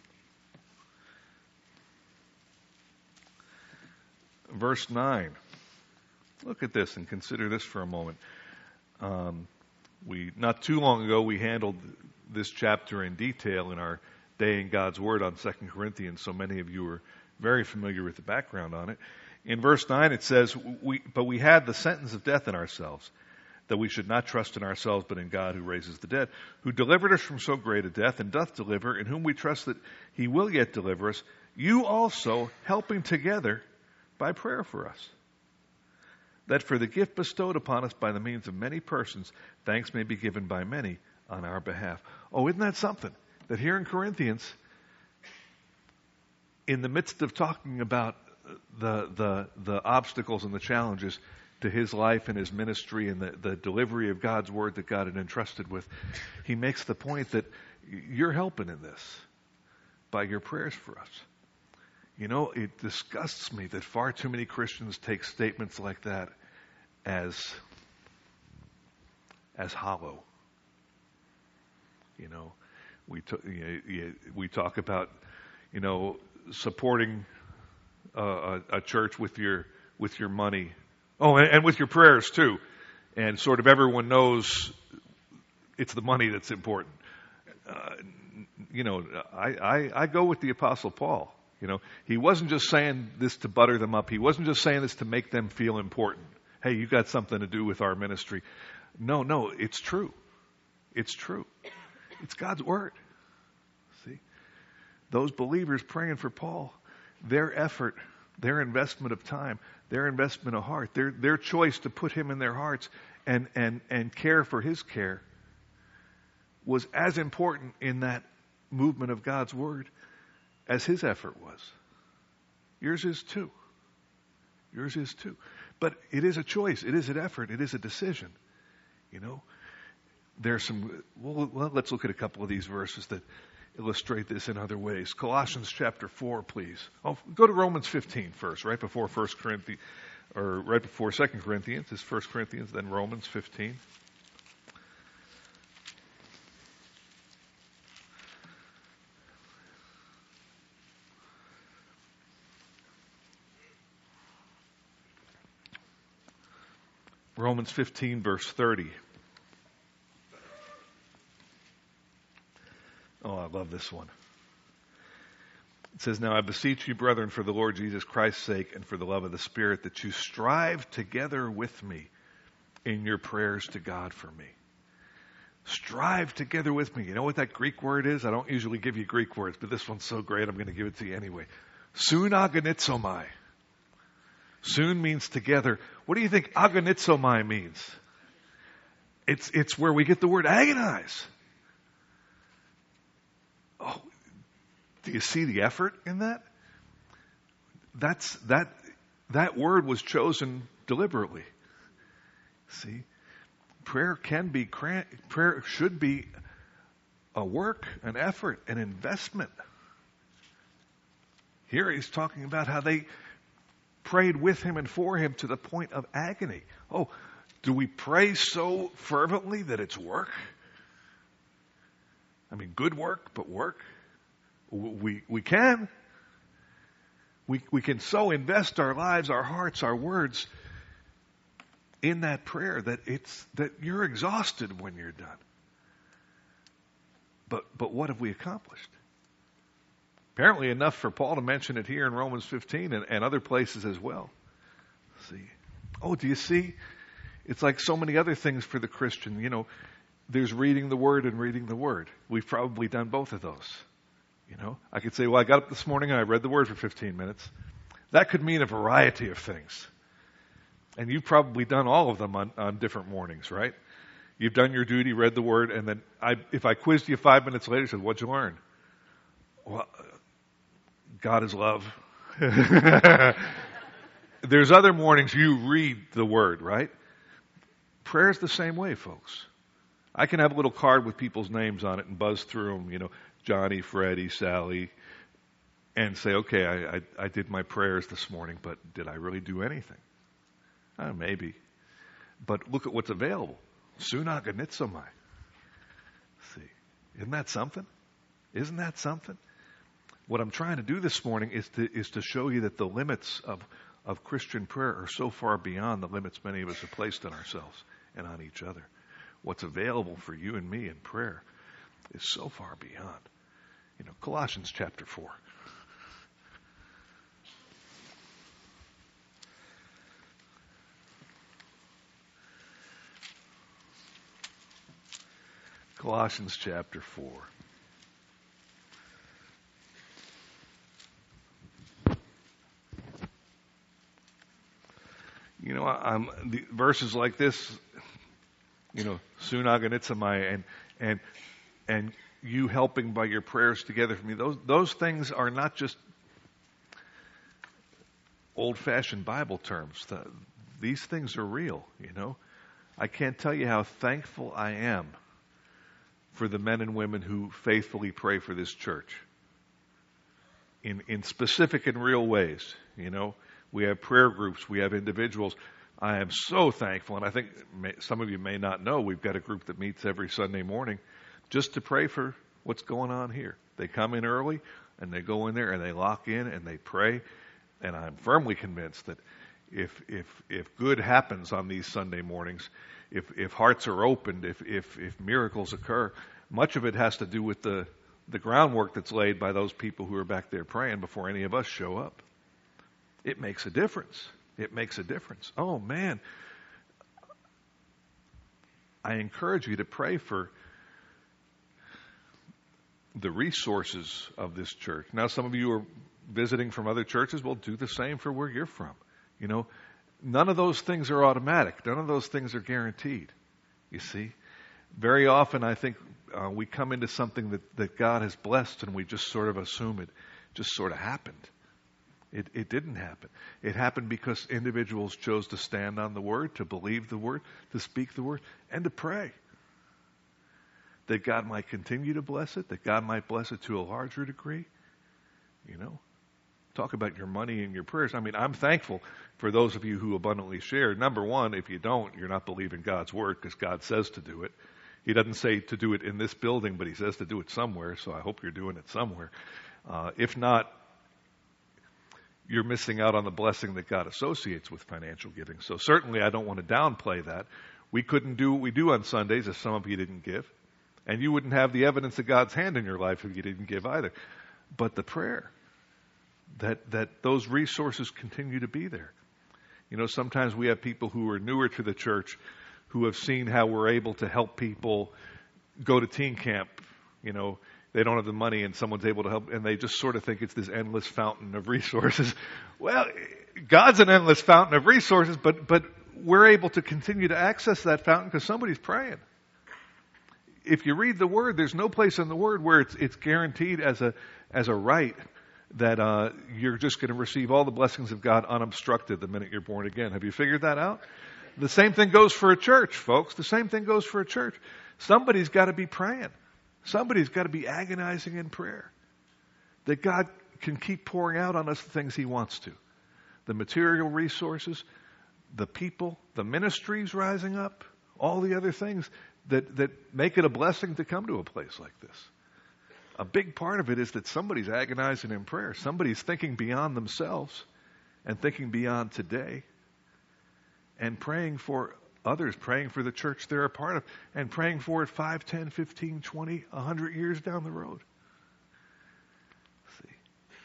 Verse 9. Look at this and consider this for a moment. Not too long ago, we handled this chapter in detail in our Day in God's Word on 2 Corinthians, so many of you are very familiar with the background on it. In verse 9 it says, But we had the sentence of death in ourselves, that we should not trust in ourselves, but in God who raises the dead, who delivered us from so great a death, and doth deliver, in whom we trust that He will yet deliver us. You also, helping together by prayer for us, that for the gift bestowed upon us by the means of many persons, thanks may be given by many on our behalf. Oh, isn't that something? That here in Corinthians, in the midst of talking about the obstacles and the challenges to his life and his ministry and the delivery of God's word that God had entrusted with, he makes the point that you're helping in this by your prayers for us. You know, it disgusts me that far too many Christians take statements like that as hollow. You know, we talk about, you know, supporting a church with your money. Oh, and with your prayers too. And sort of everyone knows it's the money that's important. You know, I go with the Apostle Paul. You know, he wasn't just saying this to butter them up. He wasn't just saying this to make them feel important. Hey, you got something to do with our ministry. No, it's true. It's true. It's God's word. See? Those believers praying for Paul, their effort, their investment of time, their investment of heart, their choice to put him in their hearts and care for his care was as important in that movement of God's word as his effort was. Yours is too. Yours is too. But it is a choice. It is an effort. It is a decision. You know, there's some, well, let's look at a couple of these verses that illustrate this in other ways. Colossians chapter 4, please. Oh, go to Romans 15 first, right before 1 Corinthians, or right before 2 Corinthians. It's 1 Corinthians, then Romans 15. Romans 15, verse 30. Oh, I love this one. It says, "Now I beseech you, brethren, for the Lord Jesus Christ's sake and for the love of the Spirit, that you strive together with me in your prayers to God for me." Strive together with me. You know what that Greek word is? I don't usually give you Greek words, but this one's so great, I'm going to give it to you anyway. Sunagonizomai. Soon means together. What do you think agonizomai means? It's where we get the word agonize. Oh, do you see the effort in that? That word was chosen deliberately. See, prayer should be a work, an effort, an investment. Here he's talking about how they prayed with him and for him to the point of agony. Oh, do we pray so fervently that it's work? I mean, good work, but work? We can. We can so invest our lives, our hearts, our words in that prayer that you're exhausted when you're done. But what have we accomplished? Apparently enough for Paul to mention it here in Romans 15 and other places as well. See? Oh, do you see? It's like so many other things for the Christian. You know, there's reading the Word and reading the Word. We've probably done both of those. You know, I could say, well, I got up this morning and I read the Word for 15 minutes. That could mean a variety of things. And you've probably done all of them on different mornings, right? You've done your duty, read the Word, and then if I quizzed you 5 minutes later, said, what'd you learn? Well, God is love. There's other mornings you read the Word, right? Prayer's the same way, folks. I can have a little card with people's names on it and buzz through them, you know, Johnny, Freddie, Sally, and say, okay, I did my prayers this morning, but did I really do anything? Maybe. But look at what's available. Sunagonizomai. See, isn't that something? Isn't that something? What I'm trying to do this morning is to show you that the limits of Christian prayer are so far beyond the limits many of us have placed on ourselves and on each other. What's available for you and me in prayer is so far beyond. You know, Colossians chapter 4. Colossians chapter 4. The verses like this, Sunaganitzamai, and you helping by your prayers together for me. Those things are not just old-fashioned Bible terms. These things are real, I can't tell you how thankful I am for the men and women who faithfully pray for this church in specific and real ways. We have prayer groups, we have individuals. I am so thankful, and I think some of you may not know, we've got a group that meets every Sunday morning just to pray for what's going on here. They come in early, and they go in there, and they lock in, and they pray, and I'm firmly convinced that if good happens on these Sunday mornings, if hearts are opened, if miracles occur, much of it has to do with the groundwork that's laid by those people who are back there praying before any of us show up. It makes a difference. It makes a difference. Oh, man. I encourage you to pray for the resources of this church. Now, some of you are visiting from other churches. Well, do the same for where you're from. None of those things are automatic. None of those things are guaranteed. You see? Very often, I think we come into something that God has blessed, and we just sort of assume it just sort of happened. It didn't happen. It happened because individuals chose to stand on the Word, to believe the Word, to speak the Word, and to pray. That God might continue to bless it, that God might bless it to a larger degree. Talk about your money and your prayers. I'm thankful for those of you who abundantly share. Number one, if you don't, you're not believing God's Word because God says to do it. He doesn't say to do it in this building, but He says to do it somewhere, so I hope you're doing it somewhere. If not, you're missing out on the blessing that God associates with financial giving. So certainly I don't want to downplay that. We couldn't do what we do on Sundays if some of you didn't give. And you wouldn't have the evidence of God's hand in your life if you didn't give either. But the prayer, that those resources continue to be there. Sometimes we have people who are newer to the church who have seen how we're able to help people go to teen camp. They don't have the money and someone's able to help, and they just sort of think it's this endless fountain of resources. Well, God's an endless fountain of resources, but we're able to continue to access that fountain because somebody's praying. If you read the Word, there's no place in the Word where it's guaranteed as a right that you're just going to receive all the blessings of God unobstructed the minute you're born again. Have you figured that out? The same thing goes for a church, folks. The same thing goes for a church. Somebody's got to be praying. Somebody's got to be agonizing in prayer. That God can keep pouring out on us the things He wants to. The material resources, the people, the ministries rising up, all the other things that make it a blessing to come to a place like this. A big part of it is that somebody's agonizing in prayer. Somebody's thinking beyond themselves and thinking beyond today and praying for others, praying for the church they're a part of, and praying for it 5, 10, 15, 20, 100 years down the road. See?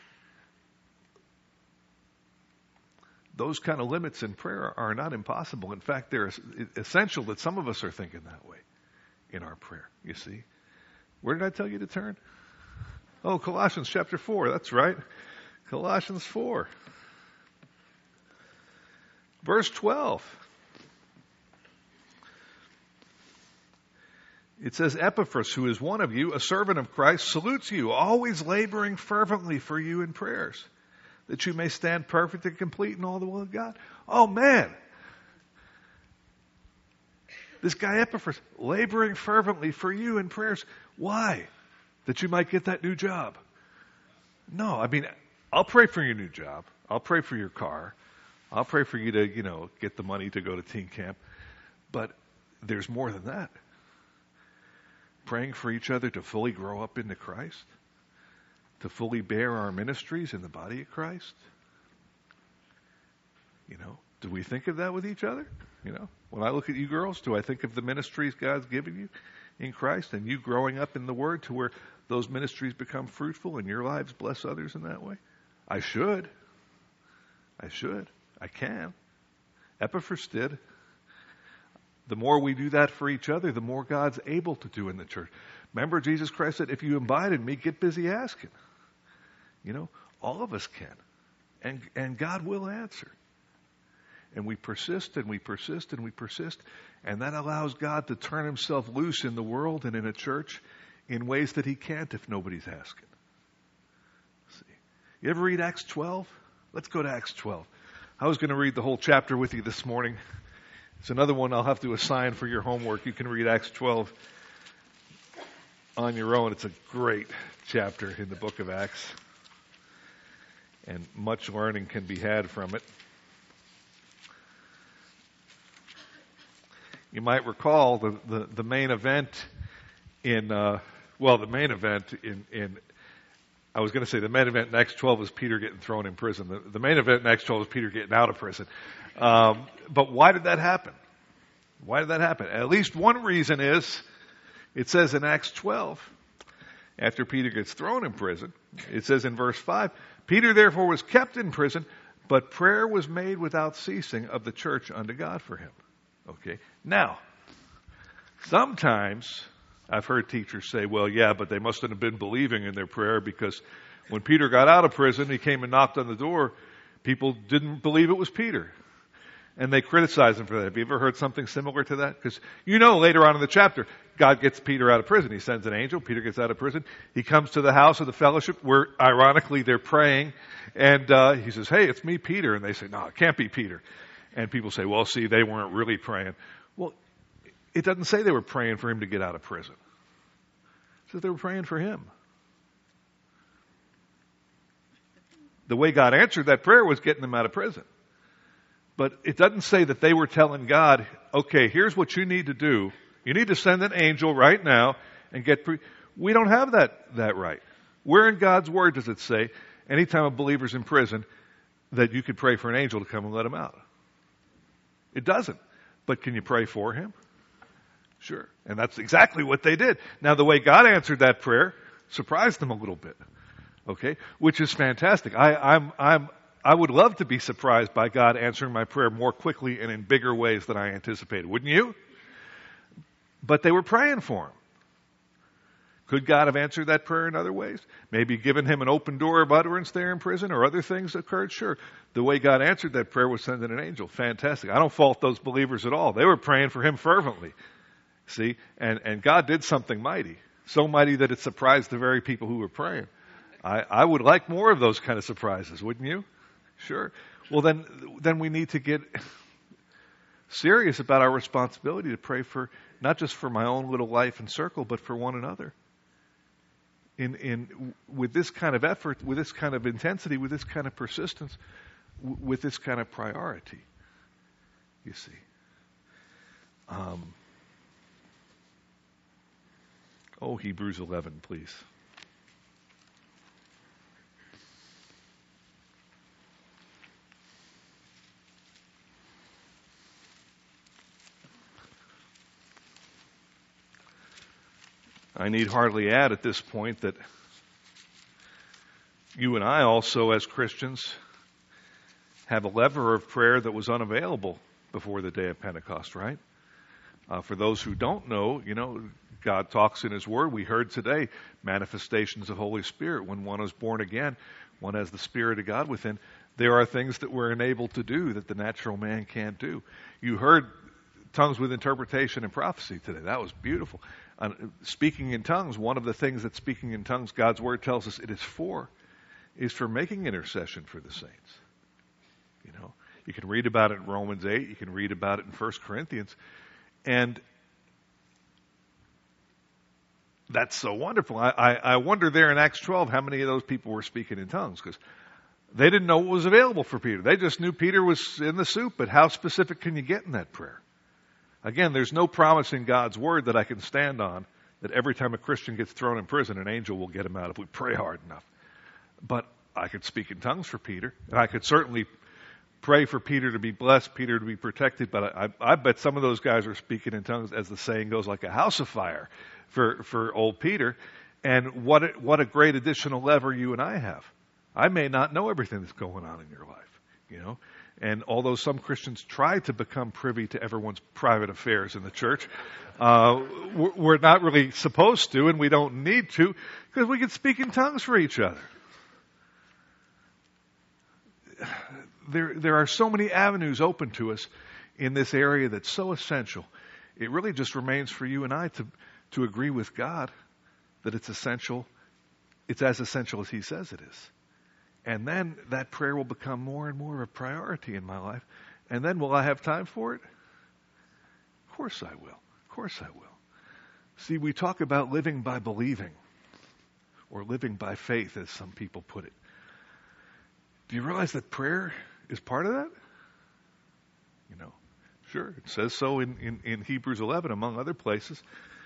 Those kind of limits in prayer are not impossible. In fact, they're essential that some of us are thinking that way in our prayer, you see. Where did I tell you to turn? Oh, Colossians chapter 4, that's right. Colossians 4. Verse 12. It says, Epaphras, who is one of you, a servant of Christ, salutes you, always laboring fervently for you in prayers, that you may stand perfect and complete in all the will of God. Oh, man. This guy Epaphras, laboring fervently for you in prayers. Why? That you might get that new job. No, I'll pray for your new job. I'll pray for your car. I'll pray for you to, get the money to go to teen camp. But there's more than that. Praying for each other to fully grow up into Christ, to fully bear our ministries in the body of Christ. Do we think of that with each other? When I look at you girls, do I think of the ministries God's given you in Christ and you growing up in the Word to where those ministries become fruitful and your lives bless others in that way? I should. I can. Epaphras did. The more we do that for each other, the more God's able to do in the church. Remember, Jesus Christ said, if you abide in me, get busy asking. All of us can. And God will answer. And we persist and we persist and we persist. And that allows God to turn himself loose in the world and in a church in ways that he can't if nobody's asking. See. You ever read Acts 12? Let's go to Acts 12. I was going to read the whole chapter with you this morning. It's another one I'll have to assign for your homework. You can read Acts 12 on your own. It's a great chapter in the book of Acts. And much learning can be had from it. You might recall the main event in I was going to say the main event in Acts 12 is Peter getting thrown in prison. The main event in Acts 12 is Peter getting out of prison. But why did that happen? Why did that happen? At least one reason is, it says in Acts 12, after Peter gets thrown in prison, it says in verse 5, Peter therefore was kept in prison, but prayer was made without ceasing of the church unto God for him. Okay. Now, sometimes I've heard teachers say, well, yeah, but they mustn't have been believing in their prayer because when Peter got out of prison, he came and knocked on the door. People didn't believe it was Peter. And they criticized him for that. Have you ever heard something similar to that? Because later on in the chapter, God gets Peter out of prison. He sends an angel. Peter gets out of prison. He comes to the house of the fellowship where, ironically, they're praying. And he says, hey, it's me, Peter. And they say, no, it can't be Peter. And people say, well, see, they weren't really praying. Well, it doesn't say they were praying for him to get out of prison. It says they were praying for him. The way God answered that prayer was getting them out of prison. But it doesn't say that they were telling God, okay, here's what you need to do. You need to send an angel right now and get we don't have that right. Where in God's word does it say, anytime a believer's in prison, that you could pray for an angel to come and let him out? It doesn't. But can you pray for him? Sure. And that's exactly what they did. Now, the way God answered that prayer surprised them a little bit. Okay? Which is fantastic. I would love to be surprised by God answering my prayer more quickly and in bigger ways than I anticipated. Wouldn't you? But they were praying for him. Could God have answered that prayer in other ways? Maybe given him an open door of utterance there in prison, or other things occurred? Sure. The way God answered that prayer was sending an angel. Fantastic. I don't fault those believers at all. They were praying for him fervently. See? And God did something mighty. So mighty that it surprised the very people who were praying. I would like more of those kind of surprises, wouldn't you? Sure. Well, then we need to get serious about our responsibility to pray for, not just for my own little life and circle, but for one another. With this kind of effort, with this kind of intensity, with this kind of persistence, with this kind of priority. You see. Hebrews 11, please. I need hardly add at this point that you and I also, as Christians, have a lever of prayer that was unavailable before the day of Pentecost, right? For those who don't know, God talks in His Word. We heard today manifestations of Holy Spirit. When one is born again, one has the Spirit of God within. There are things that we're enabled to do that the natural man can't do. You heard tongues with interpretation and prophecy today. That was beautiful. Speaking in tongues, one of the things that speaking in tongues, God's Word tells us it is for making intercession for the saints. You can read about it in Romans 8. You can read about it in 1 Corinthians. And that's so wonderful. I wonder there in Acts 12 how many of those people were speaking in tongues, because they didn't know what was available for Peter. They just knew Peter was in the soup, but how specific can you get in that prayer? Again, there's no promise in God's Word that I can stand on that every time a Christian gets thrown in prison, an angel will get him out if we pray hard enough. But I could speak in tongues for Peter, and I could certainly pray for Peter to be blessed, Peter to be protected, but I bet some of those guys are speaking in tongues, as the saying goes, like a house of fire for old Peter. And what a great additional lever you and I have. I may not know everything that's going on in your life, And although some Christians try to become privy to everyone's private affairs in the church, we're not really supposed to, and we don't need to, because we can speak in tongues for each other. there are so many avenues open to us in this area that's so essential. It really just remains for you and I to agree with God that it's essential. It's as essential as He says it is. And then that prayer will become more and more of a priority in my life. And then will I have time for it? Of course I will. Of course I will. See, we talk about living by believing, or living by faith, as some people put it. Do you realize that prayer is part of that? You know, sure, it says so in Hebrews 11, among other places.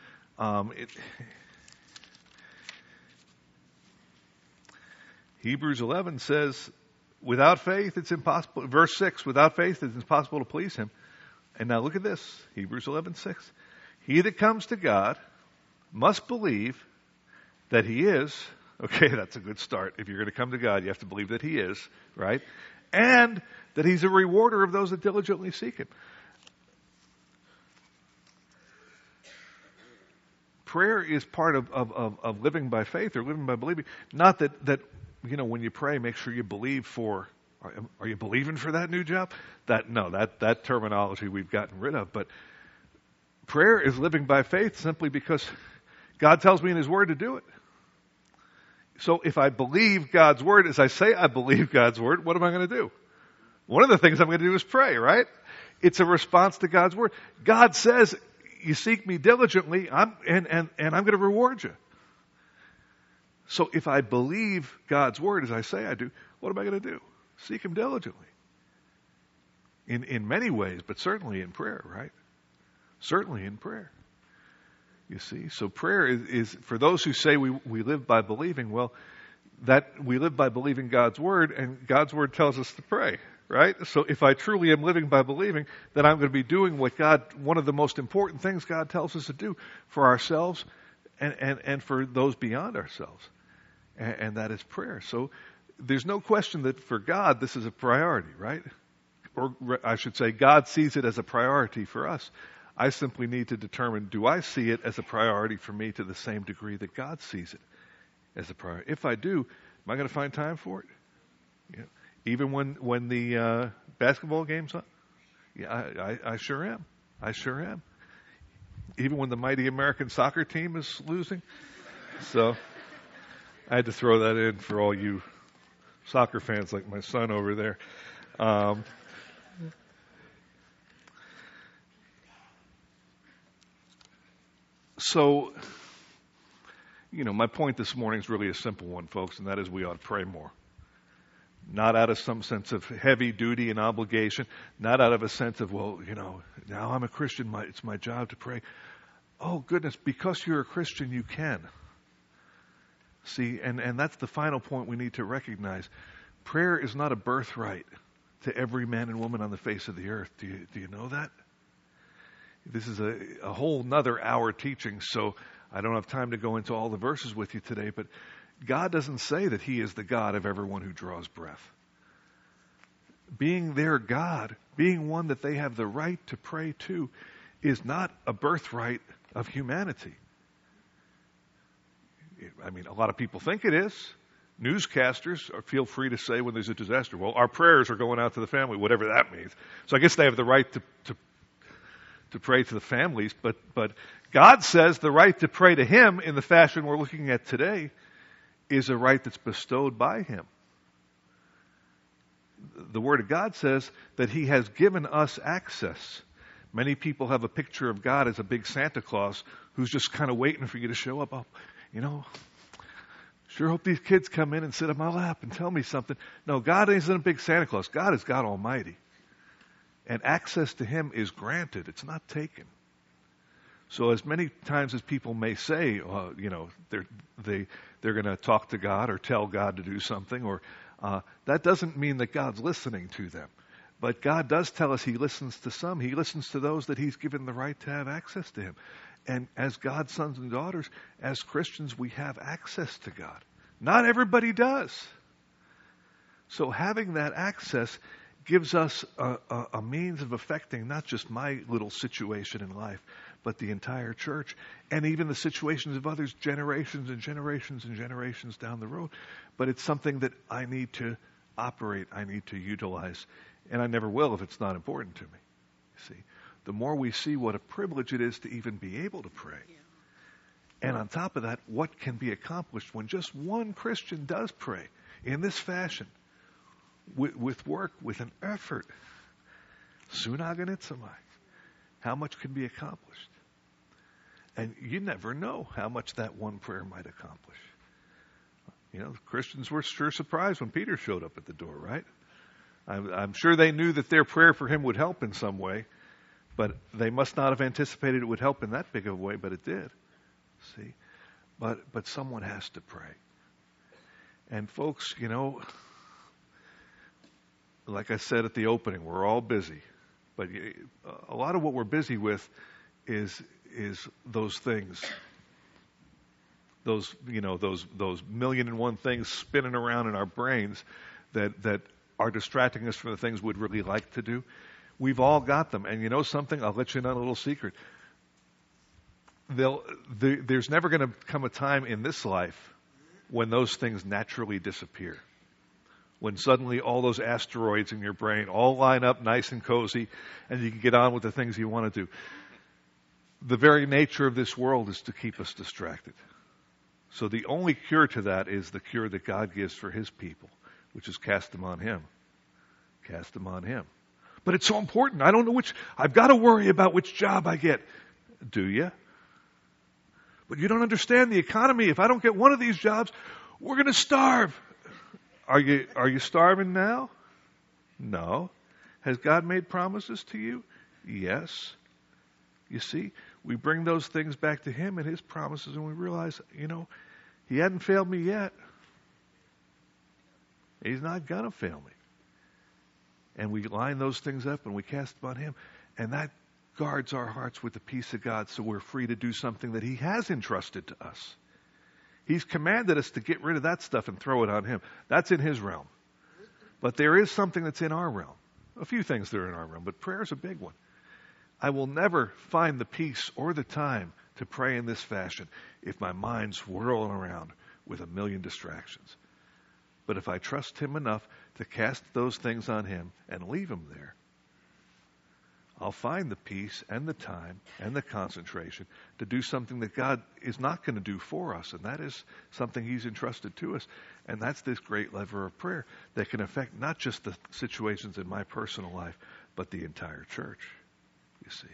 Hebrews 11 says, without faith it's impossible. Verse 6, without faith it's impossible to please Him. And now look at this, Hebrews 11:6. He that comes to God must believe that He is. Okay, that's a good start. If you're going to come to God, you have to believe that He is, right? And that He's a rewarder of those that diligently seek Him. Prayer is part of living by faith or living by believing. Not that when you pray, make sure you believe for. Are you believing for that new job? That terminology we've gotten rid of. But prayer is living by faith simply because God tells me in His Word to do it. So if I believe God's Word, as I say I believe God's Word, what am I going to do? One of the things I'm going to do is pray, right? It's a response to God's Word. God says, you seek me diligently, and I'm going to reward you. So if I believe God's Word, as I say I do, what am I going to do? Seek Him diligently. In many ways, but certainly in prayer, right? Certainly in prayer. You see, so prayer is for those who say we live by believing, well, that we live by believing God's Word, and God's Word tells us to pray, right? So if I truly am living by believing, then I'm going to be doing one of the most important things God tells us to do for ourselves and for those beyond ourselves. And that is prayer. So there's no question that for God, this is a priority, right? Or I should say, God sees it as a priority for us. I simply need to determine, do I see it as a priority for me to the same degree that God sees it as a priority? If I do, am I going to find time for it? Yeah. Even when the basketball game's on? Yeah, I sure am. I sure am. Even when the mighty American soccer team is losing. So I had to throw that in for all you soccer fans like my son over there. So, my point this morning is really a simple one, folks, and that is we ought to pray more. Not out of some sense of heavy duty and obligation, not out of a sense of, now I'm a Christian, it's my job to pray. Oh, goodness, because you're a Christian, you can. See, and that's the final point we need to recognize. Prayer is not a birthright to every man and woman on the face of the earth. Do you know that? This is a whole nother hour teaching, so I don't have time to go into all the verses with you today, but God doesn't say that He is the God of everyone who draws breath. Being their God, being one that they have the right to pray to, is not a birthright of humanity. I mean, a lot of people think it is. Newscasters feel free to say when there's a disaster, well, our prayers are going out to the family, whatever that means. So I guess they have the right to pray to the families, but God says the right to pray to Him in the fashion we're looking at today is a right that's bestowed by Him. The Word of God says that He has given us access. Many people have a picture of God as a big Santa Claus who's just kind of waiting for you to show up. Sure hope these kids come in and sit on my lap and tell me something. No, God isn't a big Santa Claus. God is God Almighty. And access to Him is granted. It's not taken. So as many times as people may say, they're going to talk to God or tell God to do something, or that doesn't mean that God's listening to them. But God does tell us He listens to some. He listens to those that He's given the right to have access to Him. And as God's sons and daughters, as Christians, we have access to God. Not everybody does. So having that access gives us a means of affecting not just my little situation in life, but the entire church, and even the situations of others, generations and generations and generations down the road. But it's something that I need to operate, I need to utilize, and I never will if it's not important to me. See, the more we see what a privilege it is to even be able to pray. And on top of that, what can be accomplished when just one Christian does pray in this fashion, with work, with an effort. Sunaganitzamai. How much can be accomplished? And you never know how much that one prayer might accomplish. You know, the Christians were sure surprised when Peter showed up at the door, right? I'm sure they knew that their prayer for him would help in some way, but they must not have anticipated it would help in that big of a way, but it did. See? But someone has to pray. And folks, you know, like I said at the opening, we're all busy. But a lot of what we're busy with is those things. Those million and one things spinning around in our brains that are distracting us from the things we'd really like to do. We've all got them. And you know something? I'll let you in on a little secret. There's never going to come a time in this life when those things naturally disappear. When suddenly all those asteroids in your brain all line up nice and cozy and you can get on with the things you want to do. The very nature of this world is to keep us distracted. So the only cure to that is the cure that God gives for his people, which is cast them on him. Cast them on him. But it's so important. I don't know I've got to worry about which job I get. Do you? But you don't understand the economy. If I don't get one of these jobs, we're going to starve. Are you starving now? No. Has God made promises to you? Yes. You see, we bring those things back to him and his promises, and we realize, you know, he hadn't failed me yet. He's not going to fail me. And we line those things up and we cast them on him. And that guards our hearts with the peace of God, so we're free to do something that he has entrusted to us. He's commanded us to get rid of that stuff and throw it on him. That's in his realm. But there is something that's in our realm. A few things that are in our realm, but prayer is a big one. I will never find the peace or the time to pray in this fashion if my mind's whirling around with a million distractions. But if I trust him enough to cast those things on him and leave him there, I'll find the peace and the time and the concentration to do something that God is not going to do for us. And that is something he's entrusted to us. And that's this great lever of prayer that can affect not just the situations in my personal life, but the entire church, you see.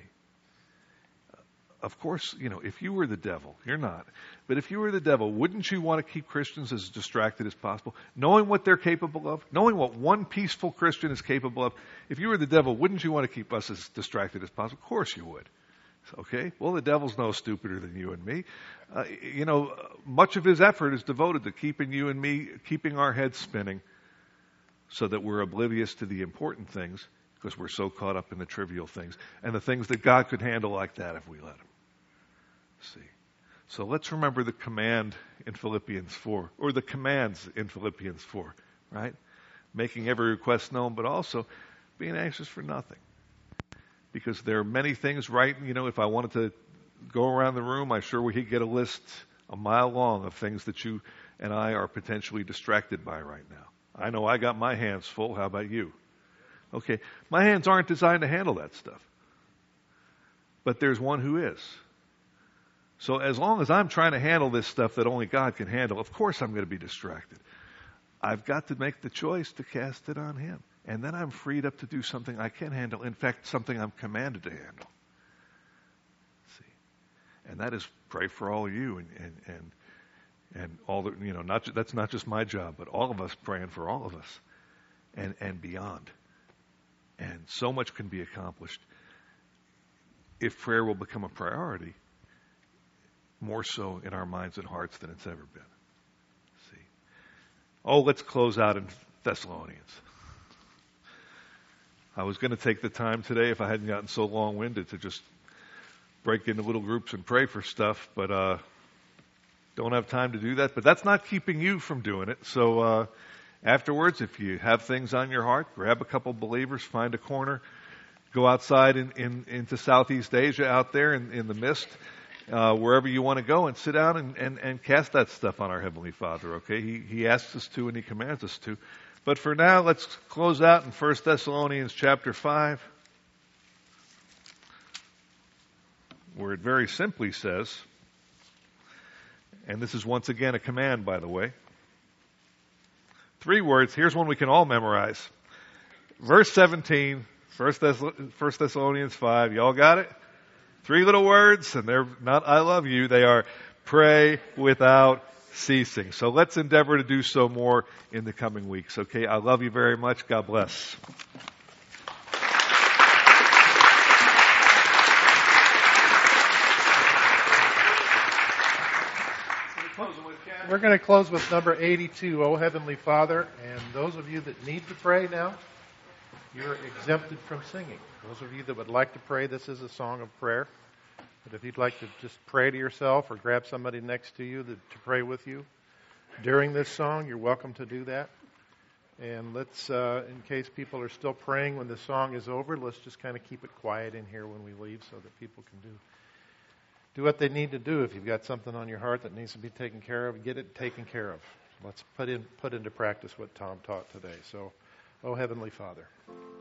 Of course, you know, if you were the devil, you're not, but if you were the devil, wouldn't you want to keep Christians as distracted as possible? Knowing what they're capable of, knowing what one peaceful Christian is capable of, if you were the devil, wouldn't you want to keep us as distracted as possible? Of course you would. Okay? Well, the devil's no stupider than you and me. Much of his effort is devoted to keeping you and me, keeping our heads spinning so that we're oblivious to the important things because we're so caught up in the trivial things and the things that God could handle like that if we let him. See. So let's remember the command in Philippians 4, or the commands in Philippians 4, right? Making every request known, but also being anxious for nothing. Because there are many things, right? You know, if I wanted to go around the room, I'm sure we could get a list a mile long of things that you and I are potentially distracted by right now. I know I got my hands full. How about you? Okay, my hands aren't designed to handle that stuff. But there's one who is. So as long as I'm trying to handle this stuff that only God can handle, of course I'm going to be distracted. I've got to make the choice to cast it on him. And then I'm freed up to do something I can handle. In fact, something I'm commanded to handle. See? And that is pray for all of you and all the, you know, that's not just my job, but all of us praying for all of us and beyond. And so much can be accomplished if prayer will become a priority, more so in our minds and hearts than it's ever been. See? Oh, let's close out in Thessalonians. I was going to take the time today, if I hadn't gotten so long-winded, to just break into little groups and pray for stuff, but don't have time to do that. But that's not keeping you from doing it. So afterwards, if you have things on your heart, grab a couple believers, find a corner, go outside into Southeast Asia out there in the mist, wherever you want to go, and sit down and cast that stuff on our Heavenly Father, okay? He asks us to and he commands us to. But for now, let's close out in 1 Thessalonians chapter 5, where it very simply says, and this is once again a command, by the way, 3 words. Here's one we can all memorize. Verse 17, 1 Thessalonians 5. You all got it? 3 little words, and they're not I love you. They are pray without ceasing. So let's endeavor to do so more in the coming weeks. Okay, I love you very much. God bless. We're going to close with number 82, O Heavenly Father. And those of you that need to pray now, you're exempted from singing. Those of you that would like to pray, this is a song of prayer. But if you'd like to just pray to yourself or grab somebody next to you to pray with you during this song, you're welcome to do that. And let's, in case people are still praying when the song is over, let's just kind of keep it quiet in here when we leave so that people can do what they need to do. If you've got something on your heart that needs to be taken care of, get it taken care of. Let's put into practice what Tom taught today. So, oh Heavenly Father.